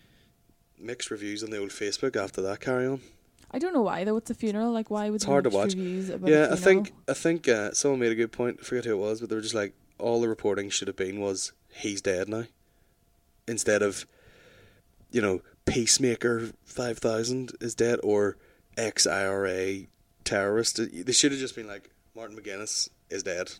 Mixed reviews on the old Facebook after that. Carry on. I don't know why though. It's a funeral. Like, why would It's there hard be to watch. reviews about a Yeah, I funeral? think I think uh, someone made a good point. I forget who it was, but they were just like, all the reporting should have been was he's dead now, instead of, you know, Peacemaker five thousand is dead or ex I R A terrorist. They should have just been like, Martin McGuinness is dead.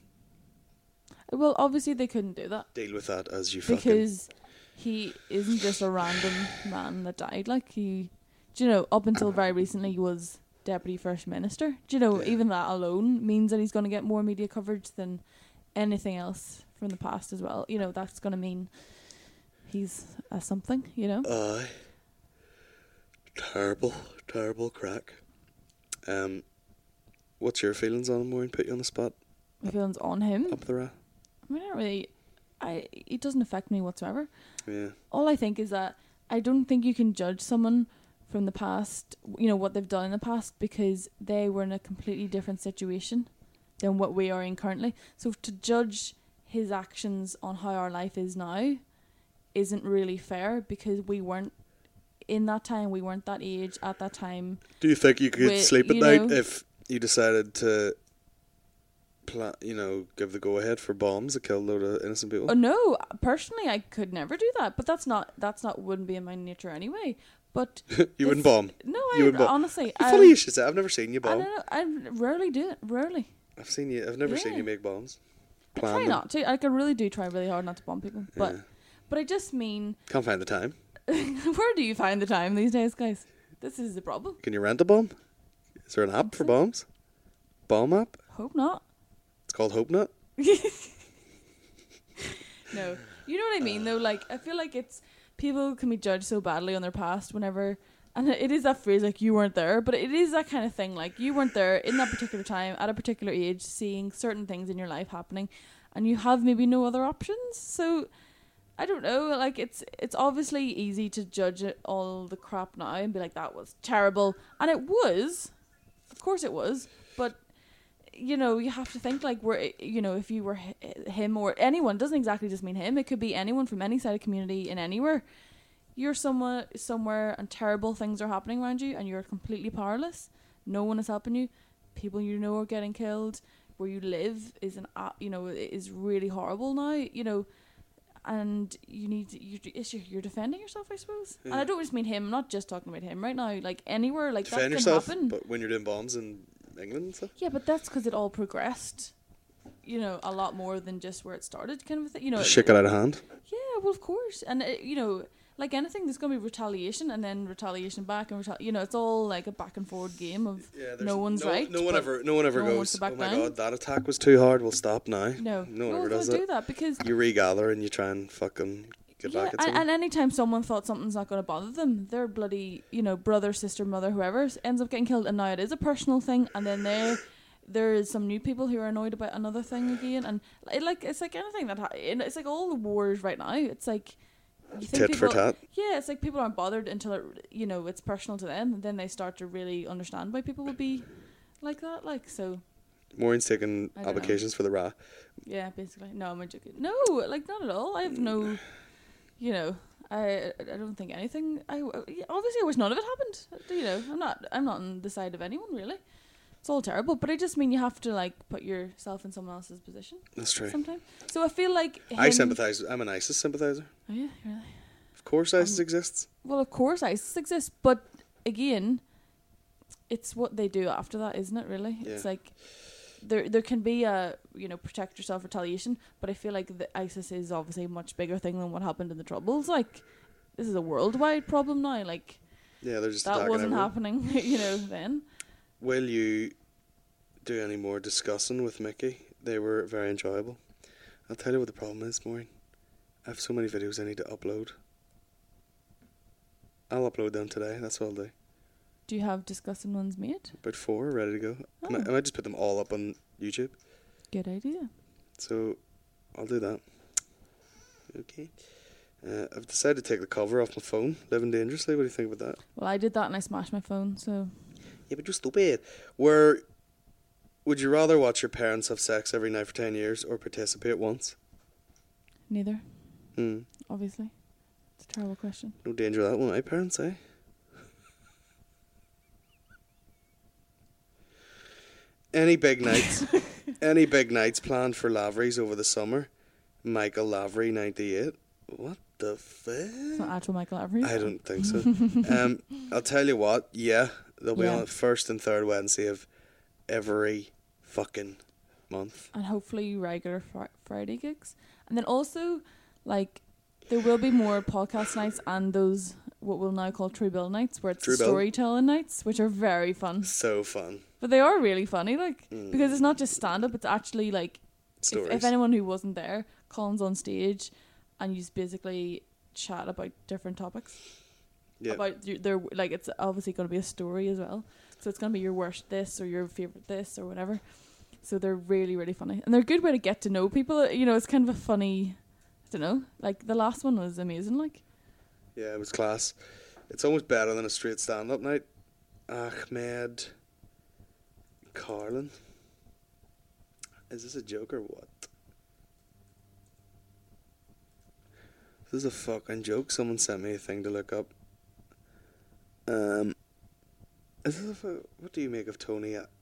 Well, obviously they couldn't do that Deal with that as you fucking. because he isn't just a random man that died. Like he, do you know, up until very recently he was deputy first minister. Do you know, even that alone means that he's going to get more media coverage than anything else from the past as well. You know, that's going to mean he's a something. You know. Aye. Terrible, terrible crack. Um, what's your feelings on him, Maureen? Put you on the spot. My feelings on him. Up the rat. I mean, I don't really. I it doesn't affect me whatsoever. Yeah. All I think is that I don't think you can judge someone from the past, you know, what they've done in the past, because they were in a completely different situation than what we are in currently. So to judge his actions on how our life is now isn't really fair, because we weren't in that time, we weren't that age at that time. Do you think you could We- sleep at you night know- if you decided to, pla- you know, give the go-ahead for bombs that killed a load of innocent people? Oh no, personally I could never do that, but that's not that's not wouldn't be in my nature anyway. But You wouldn't bomb? No, You I wouldn't bomb? honestly I, Funny you should say. I've never seen you I bomb. don't know. I rarely do it. Rarely. I've seen you. I've never seen Yeah. you make bombs. I Plan try them. not to. Like I really do try really hard not to bomb people. But Yeah. but I just mean Can't find the time. where do you find the time these days, guys? This is the problem. Can you rent a bomb? Is there an app for bombs? Bomb app? Hope not. It's called HopeNut. No. You know what I mean though? Like I feel like it's people can be judged so badly on their past whenever And it is that phrase, like, you weren't there, but it is that kind of thing, like, you weren't there in that particular time, at a particular age, seeing certain things in your life happening, and you have maybe no other options. So, I don't know, like, it's it's obviously easy to judge it, all the crap now and be like, that was terrible. And it was. Of course it was. But, you know, you have to think, like, we're, you know, if you were h- him or anyone, doesn't exactly just mean him, it could be anyone from any side of community in anywhere. You're somewhere, somewhere and terrible things are happening around you and you're completely powerless. No one is helping you. People you know are getting killed. Where you live is an, uh, you know, is really horrible now. You know, and you need to, you, it's your, you're defending yourself, I suppose. Yeah. And I don't just mean him. I'm not just talking about him right now. Like anywhere, like defend that yourself, can happen. But when you're doing bombs in England and stuff. Yeah, but that's because it all progressed. You know, a lot more than just where it started, kind of a thing. You know, shit got out of hand. Yeah, well, of course, and it, you know. Like anything, there's going to be retaliation and then retaliation back and retali- you know, it's all like a back and forward game of yeah, no one's no, right. No one ever, no one ever no goes. One oh my down. god, that attack was too hard. We'll stop now. No, no one no, ever does do it. that because you regather and you try and fucking get yeah, back at and, someone. and anytime someone thought something's not going to bother them, their bloody, you know, brother, sister, mother, whoever ends up getting killed, and now it is a personal thing, and then there, there is some new people who are annoyed about another thing again, and it, like it's like anything that ha- it's like all the wars right now. It's like. You think tit people, for tat. Yeah, it's like people aren't bothered until it, you know, it's personal to them, and then they start to really understand why people would be like that. Like so. Maureen's taking applications know. for the R A. Yeah, basically. No, I'm joking. No, like not at all. I have no, you know, I I don't think anything. I obviously I wish none of it happened. You know, I'm not I'm not on the side of anyone really. It's all terrible, but I just mean you have to like put yourself in someone else's position. That's true. Sometimes, so I feel like I sympathise. I'm an ISIS sympathiser. Oh yeah, really. Of course, ISIS um, exists. Well, of course, ISIS exists, but again, it's what they do after that, isn't it? Really, yeah. It's like there there can be a you know protect yourself retaliation, but I feel like the ISIS is obviously a much bigger thing than what happened in the Troubles. Like this is a worldwide problem now. Like yeah, they're just that wasn't everyone. happening, you know, then. Will you do any more discussing with Mickey? They were very enjoyable. I'll tell you what the problem is, Maureen. I have so many videos I need to upload. I'll upload them today, that's all I'll do. Do you have discussing ones made? About four ready to go. Oh. I, might, I might just put them all up on YouTube. Good idea. So, I'll do that. Okay. Uh, I've decided to take the cover off my phone, Living Dangerously. What do you think about that? Well, I did that and I smashed my phone, so... Yeah, but you're stupid. Where would you rather watch your parents have sex every night for ten years or participate once? Neither. Hmm. Obviously. It's a terrible question. No danger of that one, my parents, eh? Any big nights? Any big nights planned for Lavery's over the summer? Michael Lavery, ninety-eight. What the fuck? It's not actual Michael Lavery. I don't think so. um, I'll tell you what. Yeah, they'll be Yeah. on the first and third Wednesday of every fucking month. And hopefully regular fr- Friday gigs. And then also, like, there will be more podcast nights and those, what we'll now call True Bill nights, where it's True Bill. storytelling nights, which are very fun. So fun. But they are really funny, like, Mm. because it's not just stand-up, it's actually, like, if, Stories. if anyone who wasn't there, Colin's on stage, and you just basically chat about different topics. Yeah. About your, their, like, it's obviously going to be a story as well. So it's going to be your worst this, or your favourite this, or whatever. So they're really, really funny. And they're a good way to get to know people. You know, it's kind of a funny, I don't know, like, the last one was amazing, like. Yeah, it was class. It's almost better than a straight stand-up night. Ahmed Carlin. Is this a joke or what? This is a fucking joke. Someone sent me a thing to look up. Um, is this a fu- what do you make of Tony? A-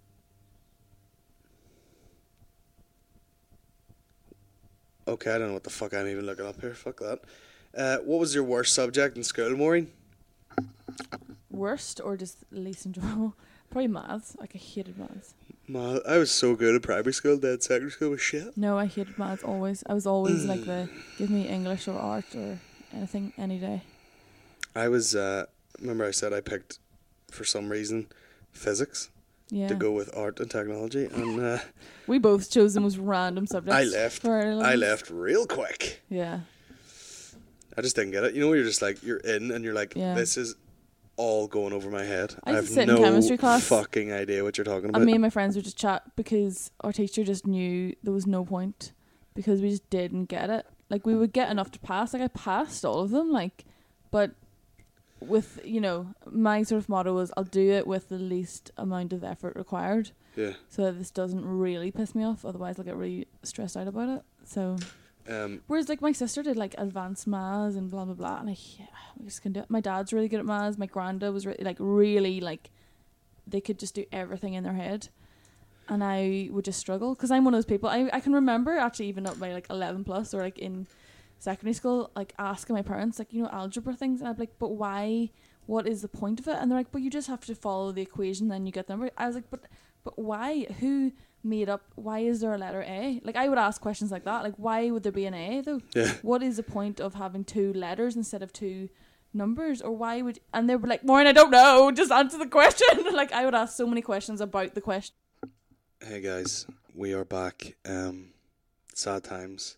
okay, I don't know what the fuck I'm even looking up here. Fuck that. Uh, what was your worst subject in school, Maureen? Worst or just least enjoyable? Probably maths. Like, I hated maths. Ma, I was so good at primary school, then secondary school was shit. No, I hated maths always. I was always like the, give me English or art or anything any day. I was, uh, remember I said I picked, for some reason, physics Yeah. to go with art and technology, and uh, We both chose the most random subjects. I left. for our I lives. left real quick. Yeah. I just didn't get it. You know, you're just like, you're in and you're like, Yeah. this is all going over my head. I I used to have sit in no chemistry class. fucking idea what you're talking about. And me and my friends would just chat because our teacher just knew there was no point because we just didn't get it. Like, we would get enough to pass. Like, I passed all of them, like, but with, you know, my sort of motto was I'll do it with the least amount of effort required. Yeah. So that this doesn't really piss me off. Otherwise, I'll get really stressed out about it. So, um, whereas, like, my sister did, like, advanced maths and blah, blah, blah. And I, yeah, I just couldn't do it. My dad's really good at maths. My granda was, re- like, really, like, they could just do everything in their head. And I would just struggle because I'm one of those people. I I can remember actually even up by like eleven plus or like in secondary school, like asking my parents like, you know, algebra things, and I'd be like, but why? What is the point of it? And they're like, but you just have to follow the equation, then you get the number. I was like, but but why? Who made up? Why is there a letter A? Like, I would ask questions like that. Like, why would there be an A though? Yeah. What is the point of having two letters instead of two numbers? Or why would? And they were like, Maureen, I don't know. Just answer the question. Like, I would ask so many questions about the question. Hey guys, we are back. Um, sad times.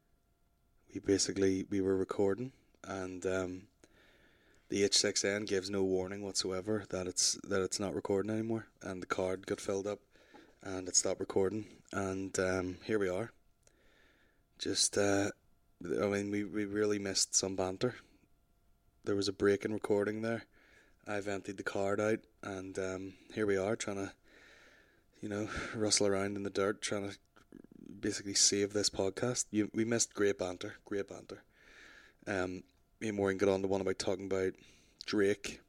We basically, we were recording and um, the H six N gives no warning whatsoever that it's that it's not recording anymore, and the card got filled up and it stopped recording, and um, here we are. Just, uh, I mean, we, we really missed some banter. There was a break in recording there. I've emptied the card out, and um, here we are trying to, you know, rustle around in the dirt, trying to basically save this podcast. You, we missed great banter, great banter. Um, me and Maureen got on to one about talking about Drake.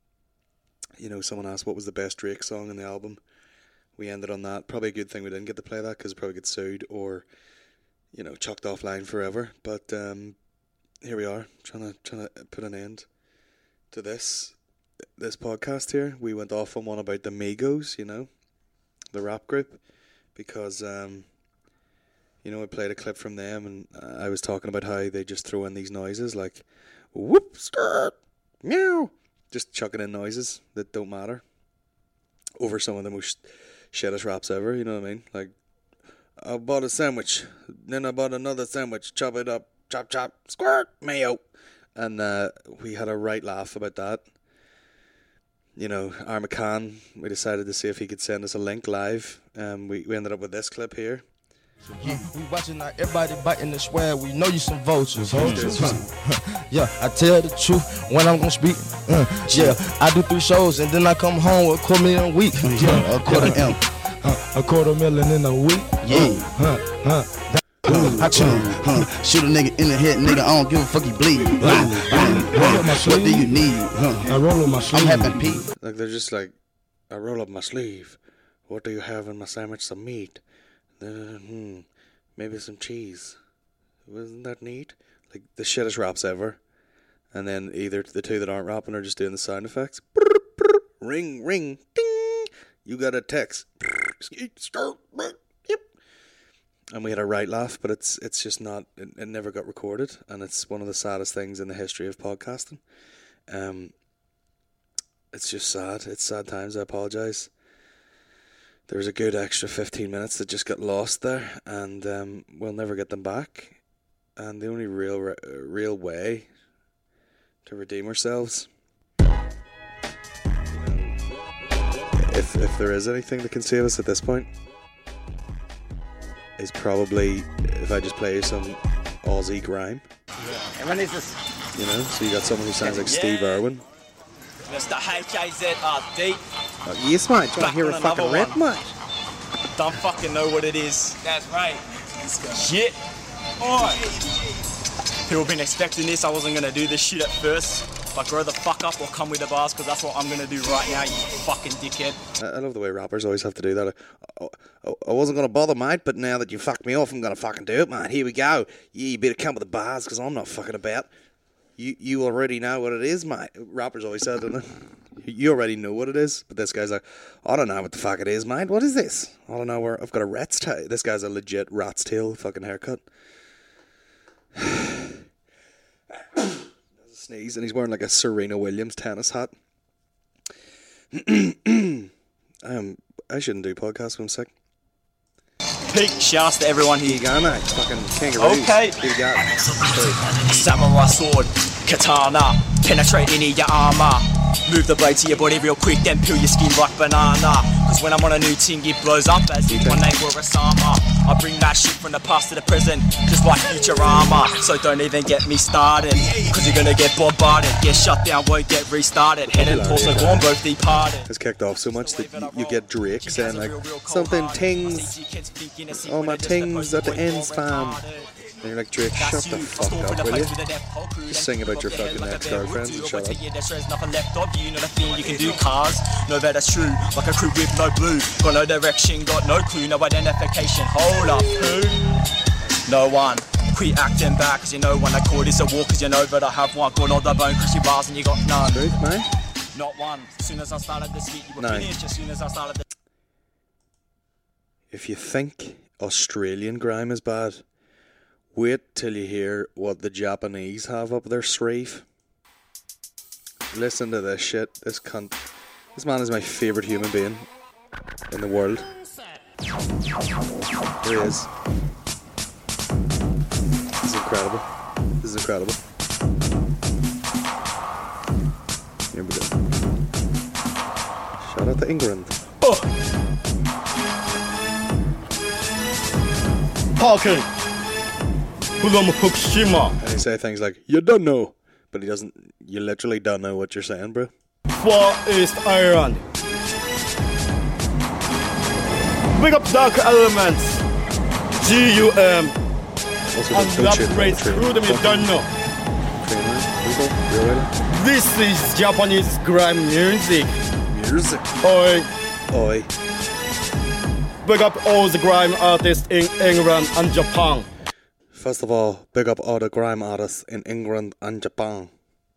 You know, someone asked what was the best Drake song in the album. We ended on that. Probably a good thing we didn't get to play that because we'd probably get sued or, you know, chucked offline forever. But um, here we are, trying to trying to put an end to this this podcast here. We went off on one about the Migos, you know, the rap group, because um, you know, I played a clip from them, and uh, I was talking about how they just throw in these noises like whoop, skirt, meow, just chucking in noises that don't matter over some of the most shittest raps ever. You know what I mean? Like, I bought a sandwich, then I bought another sandwich, chop it up, chop chop, squirt, mayo, and uh, we had a right laugh about that. You know, Armacan, we decided to see if he could send us a link live. Um, we, we ended up with this clip here. Yeah, we watching like everybody biting the swear. We know you some vultures. vultures. Yeah, I tell the truth when I'm gonna speak. Uh, yeah, I do three shows and then I come home with a quarter million a week. Yeah, a quarter M. Uh, a quarter million in a week. Yeah. Huh, huh. I chill, huh? Shoot a nigga in the head, nigga. I don't give a fuck, he bleed. Uh, uh, what do you need? Huh? I roll up my sleeve. I'm having pee. Like, they're just like, I roll up my sleeve. What do you have in my sandwich? Some meat. Then, hmm, maybe some cheese. Wasn't that neat? Like, the shittest raps ever. And then either the two that aren't rapping are just doing the sound effects. Ring, ring, ding. You got a text. Yep. And we had a right laugh, but it's it's just not, it, it never got recorded, and it's one of the saddest things in the history of podcasting. Um, it's just sad. It's sad times. I apologise. There was a good extra fifteen minutes that just got lost there, and um, we'll never get them back. And the only real re- real way to redeem ourselves, you know, if if there is anything that can save us at this point, is probably if I just play you some Aussie grime. Yeah. And when is this? You know, so you got someone who sounds like yeah. Steve Irwin. Mister H A Z R D. Oh, yes, mate. Do you want to hear a fucking rap, mate? Don't fucking know what it is. That's right. Shit. Oi. People been expecting this. I wasn't going to do this shit at first. But grow the fuck up or come with the bars, because that's what I'm going to do right now, you fucking dickhead. I love the way rappers always have to do that. I, I, I wasn't going to bother, mate, but now that you fucked me off, I'm going to fucking do it, mate. Here we go. Yeah, you better come with the bars, because I'm not fucking about. You you already know what it is, mate. Rappers always said, don't they? You already know what it is. But this guy's like, I don't know what the fuck it is, mate. What is this? I don't know where. I've got a rat's tail. This guy's a legit rat's tail fucking haircut. Sneeze, and he's wearing like a Serena Williams tennis hat. um, I shouldn't do podcasts when I'm sick. Big shouts to everyone here. Here you go, mate. Fucking kangaroos. Okay. Here you go. Samurai sword. Katana, penetrate into your armor. Move the blade to your body real quick, then peel your skin like banana. Cause when I'm on a new ting, it blows up as if my name were Osama. I bring that shit from the past to the present, just like Futurama. So don't even get me started, cause you're gonna get bombarded. Get shut down, won't get restarted. Head and torso gone, both departed. It's kicked off so much that you, you get Drake saying like, something tings, all my tings at the ends, fam. And you're like, Drake, shut the fuck up, will you? Just sing about your fucking ex-girlfriends and shut up. There's nothing left of you, not a thing you can do, cars. No, that is true, like a crew with no blue. Got no direction, got no clue, no identification. Hold up, who? No one. Quit acting back, cause you know when I call this a war, cause you know that I have one. Got all the bone, crush your bars and you got none. Truth, mate? Not one. As soon as I started this hit, you were No. finished. As soon as I started this. If you think Australian grime is bad, wait till you hear what the Japanese have up their sleeve. Listen to this shit. This cunt. This man is my favourite human being in the world. Here he is. This is incredible. This is incredible. Here we go. Shout out to England. Parking. And he say things like, you don't know. But he doesn't, you literally don't know what you're saying, bro. Far East Ireland. Big up Dark Elements. G U M. And rap race through them, you don't know. This is Japanese grime music. Music. Oi. Oi. Big up all the grime artists in England and Japan. First of all, big up all the grime artists in England and Japan.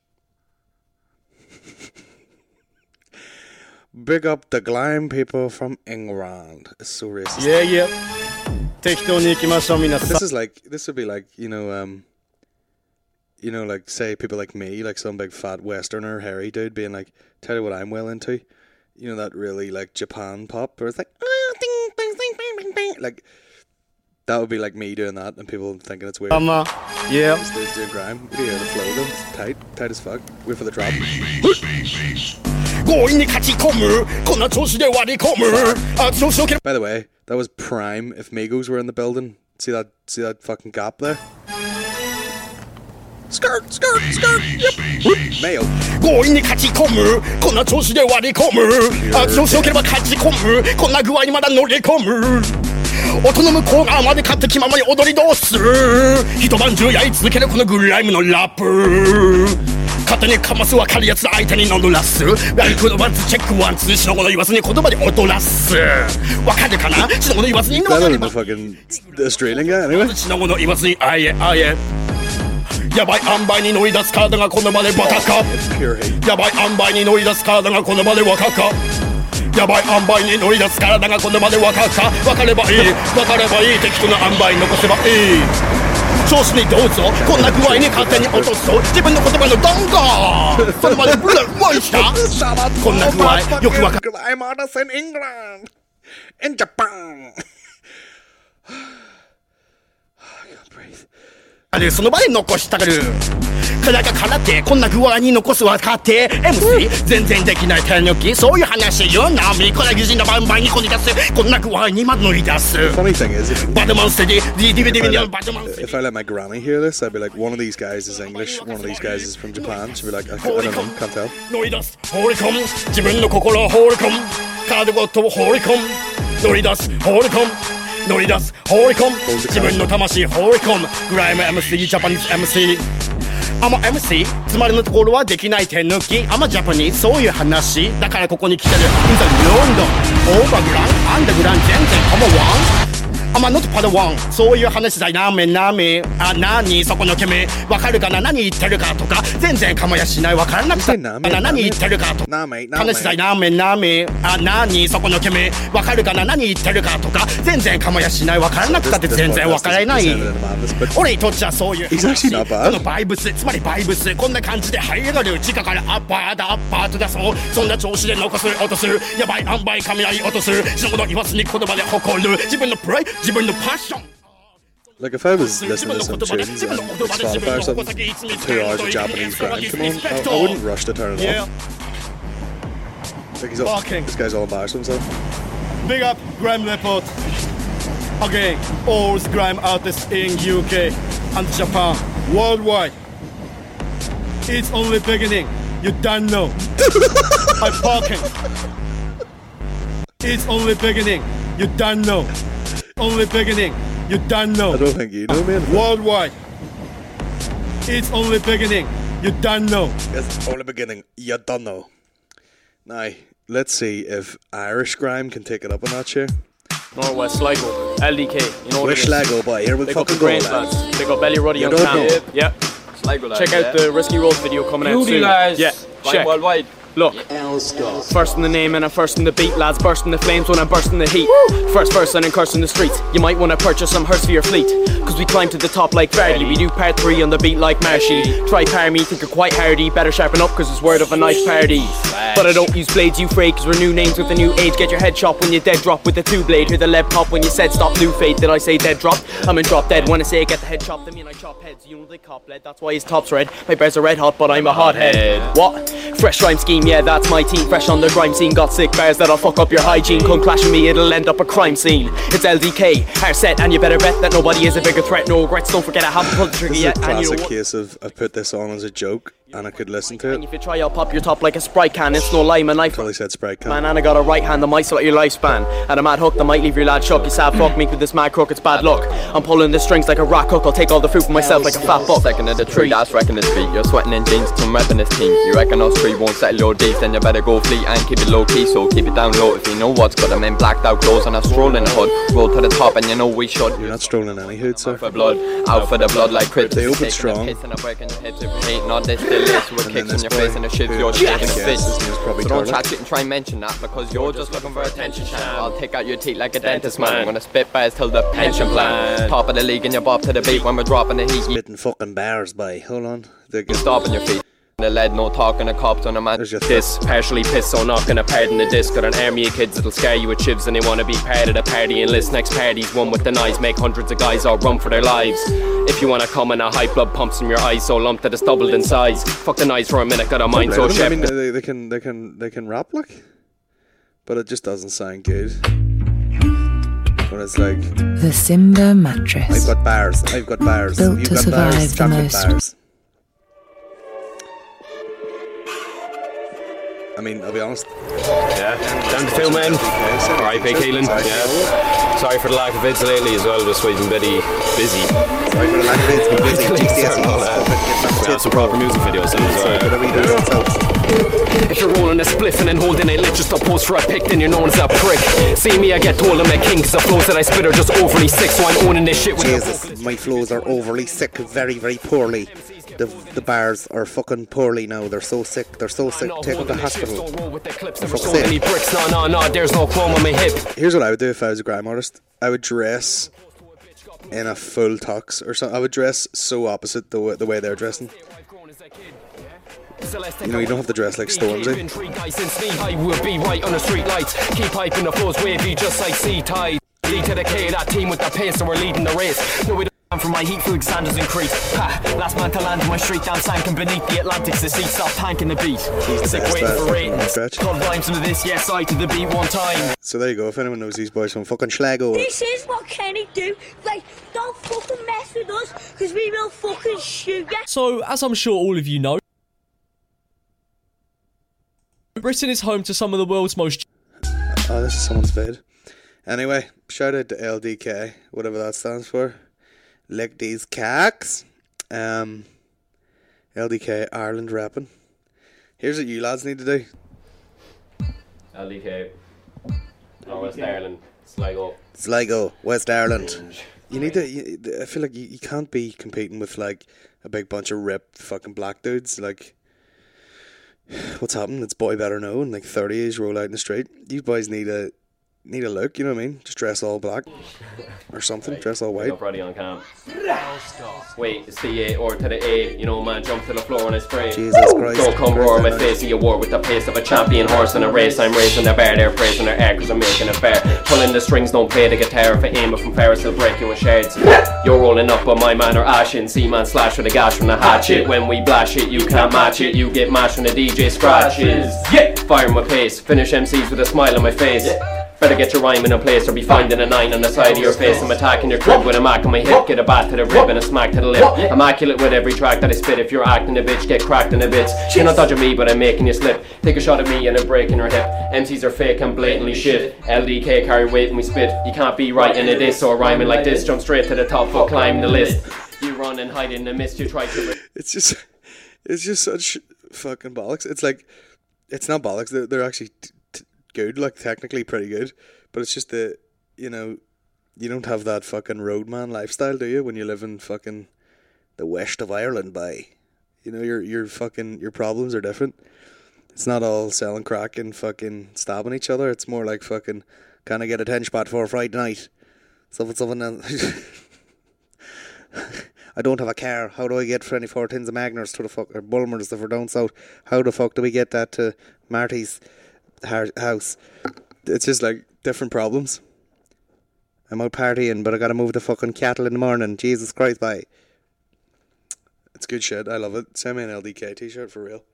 Big up the grime people from England. It's so racist. Yeah, yeah. This is like, this would be like, you know, um, you know, like, say people like me, like some big fat Westerner, hairy dude, being like, tell you what I'm well into. You know, that really, like, Japan pop, where it's like, oh, ding, ding, ding, ding, ding, ding. Like, that would be like me doing that, and people thinking it's weird. Um, uh, yeah. This dude's doing grime. We hear the flow though. It's tight, tight as fuck. Wait for the drop. By the way, that was prime if Migos were in the building. See that? See that fucking gap there? Skirt, skirt, skirt. Yep. Mayo. 強引に勝ち込むこんな調子で割り込むあ調子よければ勝ち込むこんな具合にまだ乗り込む音の向こう側まで勝手気ままに踊りどうする一晩中やり続けるこのグライムのラップ勝手にかます分かるやつ相手に乗らすライクのワンツーチェックワンツーしのごの言わずに言葉で踊らす分かるかなしのごの言わずに Better than the fucking the Australian guy anyway. しのごの言わずにあいえあいえやばい塩梅に乗り出す体がこの場でバカかやばい塩梅に乗り出す体がこの場で若かやばい塩梅に乗り出す体がこの場で若か分かればいい分かればいい適当な塩梅残せばいい調子にどうぞこんな具合に勝手に落とすと自分の言葉のドンゴーその場でブルーワンしたこんな具合よく分かる I'm artist in England in Japan あれその場で残したがる体が空手こんな具合に残す分かって エムシー 全然できない手抜きそういう話言うなみこらぎじんなバンバンにこに出すこんな具合にま乗り出す Funny thing is if, if, if I let my granny hear this I'd be like one of these guys is English one of these guys is from Japan she'd be like I, I don't know can't tell 乗り出す放り込む自分の心を放り込む体ごとを放り込む乗り出す放り込む乗り出す放り込む自分の魂放り込むグライム エムシー ジャパニーズ エムシー アマ エムシー つまりのところはできない手抜きアマジャパニーズそういう話だからここに来てる In the London オーバーグランアンダーグラン全然カモワンアマノットパドワンそういう話だいなめなめあなにそこの君わかるかな何言ってるかとか全然かもやしないわからなくてな何言ってるかとか話だいなめなめあなにそこの君わかるかな何言ってるかとか全然かもやしないわからなくたって全然わからない俺にとっちゃそういう話このバイブスつまりバイブスこんな感じで這い上がる地下からアッパーだアッパーと出そうそんな調子で残す音するやばい塩梅雷音するそのこと言わずに言葉で誇る自分のプライ自分のパッション Like if I was listening to some tunes and like Spotify or something, two hours of Japanese grime come on, I, I wouldn't rush to turn it Yeah. off. Like he's all, this guy's all embarrassed of himself. Big up Grime Report. Again, all grime artists in U K and Japan, worldwide. It's only beginning. You don't know. I'm parking. It's only beginning. You don't know. Only beginning. You don't know. I don't think you know, man. Worldwide. It's only beginning. You don't know. It's only beginning. You don't know. Now, let's see if Irish grime can take it up on that chair. Norwest, Sligo, L D K. You know what Where's it is. Sligo, boy? Here we Big fucking up the go, Grange lads. lads. Big up Belly Ruddy You on don't town. know. Yeah. Sligo, lads, Check out yeah. the Risky Road video coming out Beauty, soon. lads. Yeah. Bye, Check. worldwide. Look, first in the name and a first in the beat, lads bursting the flames when I'm bursting the heat. First person and cursing the streets. You might want to purchase some hearse for your fleet, cause we climb to the top like Vardy. We do part three on the beat like Marshy. Try par me, think you're quite hardy. Better sharpen up cause it's word of a nice party. But I don't use blades, you afraid, cause we're new names with a new age. Get your head chopped when you dead drop with the two blade. Hear the lead pop when you said stop new fate. Did I say dead drop? I'm in drop dead. When I say I get the head chopped, I mean I chop heads. You know they cop lead, that's why his top's red. My bears are red hot, but I'm a hothead. What? Fresh rhyme scheme, yeah, that's my team. Fresh on the grime scene, got sick bars that'll fuck up your hygiene. Come clash with me, it'll end up a crime scene. It's L D K, our set, and you better bet that nobody is a bigger threat. No regrets, don't forget I haven't pulled the trigger This is a yet. And you know classic what? case of I put this on as a joke and I could listen to it. If you try, I'll pop your top like a Sprite can. It's no lie, man. I Probably said Sprite can. Man, and I got a right hand that might sort your lifespan. And a mad hook that might leave your lad shook. You sad fuck me with this mad crook, it's bad luck. I'm pulling the strings like a rock hook. I'll take all the fruit for myself like a fat buck. Second of the tree, that's wrecking this beat. You're sweating in jeans, I'm repping this team. You reckon us three won't settle your deeds, then you better go fleet and keep it low key. So keep it down low if you know what's good. I'm in blacked out clothes and I'm strolling the hood. Roll to the top and you know we should. You're not strolling any hood, sir. For blood, out for the blood like crips. They open strong. And I'm breaking your hips if you hate not this still is. With kicks in your face and the shits your shit and fit. So don't chat shit and try and mention that because you're just looking for attention, channel. I'll take out your teeth like a dentist, man. I'm gonna spit bars till the pension plan. Top of the league and you bob to the beat when we're dropping the heat. Spitting fucking bars, boy. Hold on. They're You stopping your feet. The lead, no talking to cops on a man. This partially pissed, so not gonna pardon the disc. Got an army of kids that'll scare you with chivs and they wanna be part of the party. And list next party's one with the knives. Make hundreds of guys all run for their lives. If you wanna come in a high blood pumps from your eyes so lumped that it's doubled in size. Fuck the knives for a minute, got a mind so I sharp. mean, they, they can, they can, they can rap like, but it just doesn't sound good. When it's like The Simba mattress. I've got bars, I've got bars, Built you've to got survive bars, the chocolate most- bars. I mean, I'll be honest. Yeah, down to two men. Alright, Big Keelan. Yeah. Sorry for the lack of vids lately as well, just we've been very busy. Sorry for the lack of vids, we've been busy. G C S Es. We have some proper music videos then as well. If you're rolling a spliff and then holding a lit just to pose for a pic, then you're known as a prick. See me, I get told I'm a king, cause the flows that I spit are just overly sick, so I'm owning this shit with Jesus, my flows are overly sick, very, very poorly. The, the bars are fucking poorly now. They're so sick. They're so sick. Take them to the hospital. For fuck's so many sake. bricks. No, no, no, there's no chrome on my hip. Here's what I would do if I was a grime artist. I would dress in a full tux or something. I would dress so opposite the way, the way they're dressing. You know, you don't have to dress like Stormzy. I will be right on the street lights. Keep hyping the flows wavy just like sea tide. Lead to the K, that team with the pace, so we're leading the race. No, we don't. I'm from my heat, food standards increase. Ha, last man to land in my street, down sinking beneath the Atlantic's the sea, stop tanking the beat. Sick waiting for ratings. Called rhymes into this, yes, I to the beat one time. So there you go. If anyone knows these boys from fucking Sligo. This is what Kenny do. Like, don't fucking mess with us, because we will fucking shoot you. So, as I'm sure all of you know, Britain is home to some of the world's most... Oh, this is someone's bed. Anyway, shout out to L D K, whatever that stands for. Lick these cacks. Um, L D K Ireland rapping. Here's what you lads need to do. L D K. Norwest Ireland. Sligo. Sligo, West Ireland. You need to. You, I feel like you, you can't be competing with like a big bunch of ripped fucking black dudes. Like, what's happening? It's boy better know. And like thirties roll out in the street. You boys need to need a look, you know what I mean? Just dress all black or something, right. Dress all white. Up ready on cam. Wait, it's the A or to the A, you know, man, jump to the floor and I spray. Jesus Christ. Don't come roar my face of your war with the pace of a champion horse in a race. I'm raising the bar, they're praising their air cause I'm making it fair. Pulling the strings, don't play the guitar. If I aim it from Ferris, they'll break you in shards. You're rolling up on my man or ashing. See man slash with a gash from the hatchet. When we blash it, you can't match it. You get mashed when the D J scratches. Yeah, firing my pace, finish M Cs with a smile on my face. Better get your rhyme in a place or be finding a nine on the side of your face. I'm attacking your crib with a mac on my hip. Get a bat to the rib and a smack to the lip. Immaculate with every track that I spit. If you're acting a bitch, get cracked in a bits. You're not dodging me, but I'm making you slip. Take a shot at me and a break in your hip. M Cs are fake and blatantly shit. L D K carry weight when we spit. You can't be writing a diss or rhyming like this. Jump straight to the top, fuck climb the list. You run and hide in the mist, you try to... It's just... It's just such fucking bollocks. It's like... It's not bollocks, they're, they're actually... T- t- good, like technically pretty good. But it's just the, you know, you don't have that fucking roadman lifestyle, do you? When you live in fucking the west of Ireland, by, you know, your your fucking your problems are different. It's not all selling crack and fucking stabbing each other. It's more like fucking, can I get a ten spot for a Friday night? Something, something. Else. I don't have a car. How do I get twenty-four tins of Magners to the fuck or Bulmers if we're down south? How the fuck do we get that to Marty's house? It's just like different problems. I'm out partying, but I gotta move the fucking cattle in the morning. Jesus Christ, bye. It's good shit. I love it. Send me an L D K t-shirt for real.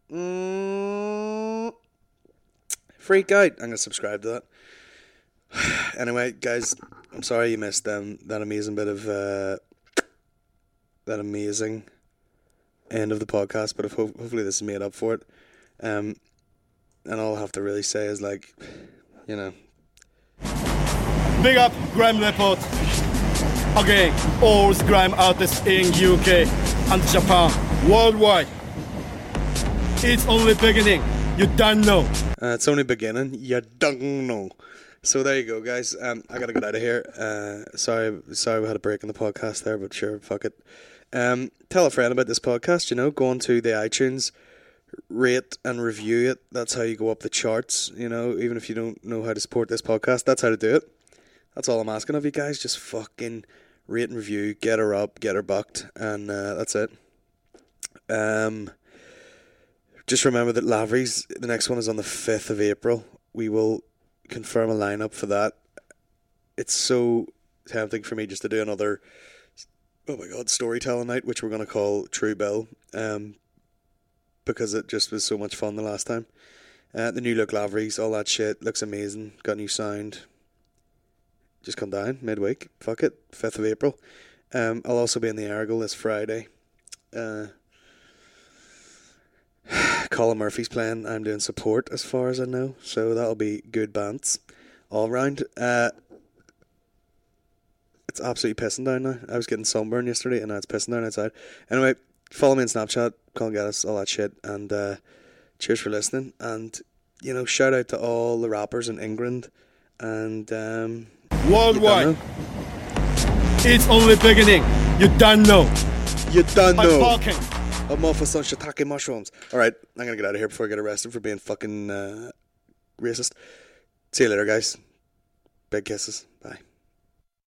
Mm. Freak out. I'm gonna subscribe to that. Anyway, guys, I'm sorry you missed um, that amazing bit of uh, that amazing end of the podcast, but if ho- hopefully this is made up for it. Um, and all I have to really say is like, you know. Big up Grime Report. Again, all grime artists in U K and Japan, worldwide. It's only beginning. You don't know. Uh, it's only beginning. You don't know. So there you go, guys. Um, I gotta get out of here. Uh, sorry, sorry we had a break in the podcast there, but sure, fuck it. Um, tell a friend about this podcast. You know, go on to the iTunes, rate and review it. That's how you go up the charts. You know, even if you don't know how to support this podcast, that's how to do it. That's all I'm asking of you guys. Just fucking rate and review, get her up, get her bucked, and uh, that's it. Um, just remember that Lavery's, the next one is on the fifth of April. We will confirm a lineup for that. It's so tempting for me just to do another, oh my god, storytelling night, which we're going to call True Bill, um, because it just was so much fun the last time. Uh, the new look Lavery's, all that shit, looks amazing, got new sound. Just come down midweek. Fuck it. fifth of April. Um, I'll also be in the Argyle this Friday. Uh, Colin Murphy's playing. I'm doing support as far as I know. So that'll be good bands all round. Uh, it's absolutely pissing down now. I was getting sunburn yesterday and now it's pissing down outside. Anyway, follow me on Snapchat. Colin Gaddis, all that shit. And uh, cheers for listening. And, you know, shout out to all the rappers in England. And... Um, worldwide. It's only beginning. You don't know. You don't I'm know. barking. I'm off for some shiitake mushrooms. Alright, I'm gonna get out of here before I get arrested for being fucking uh, racist. See you later, guys. Big kisses. Bye.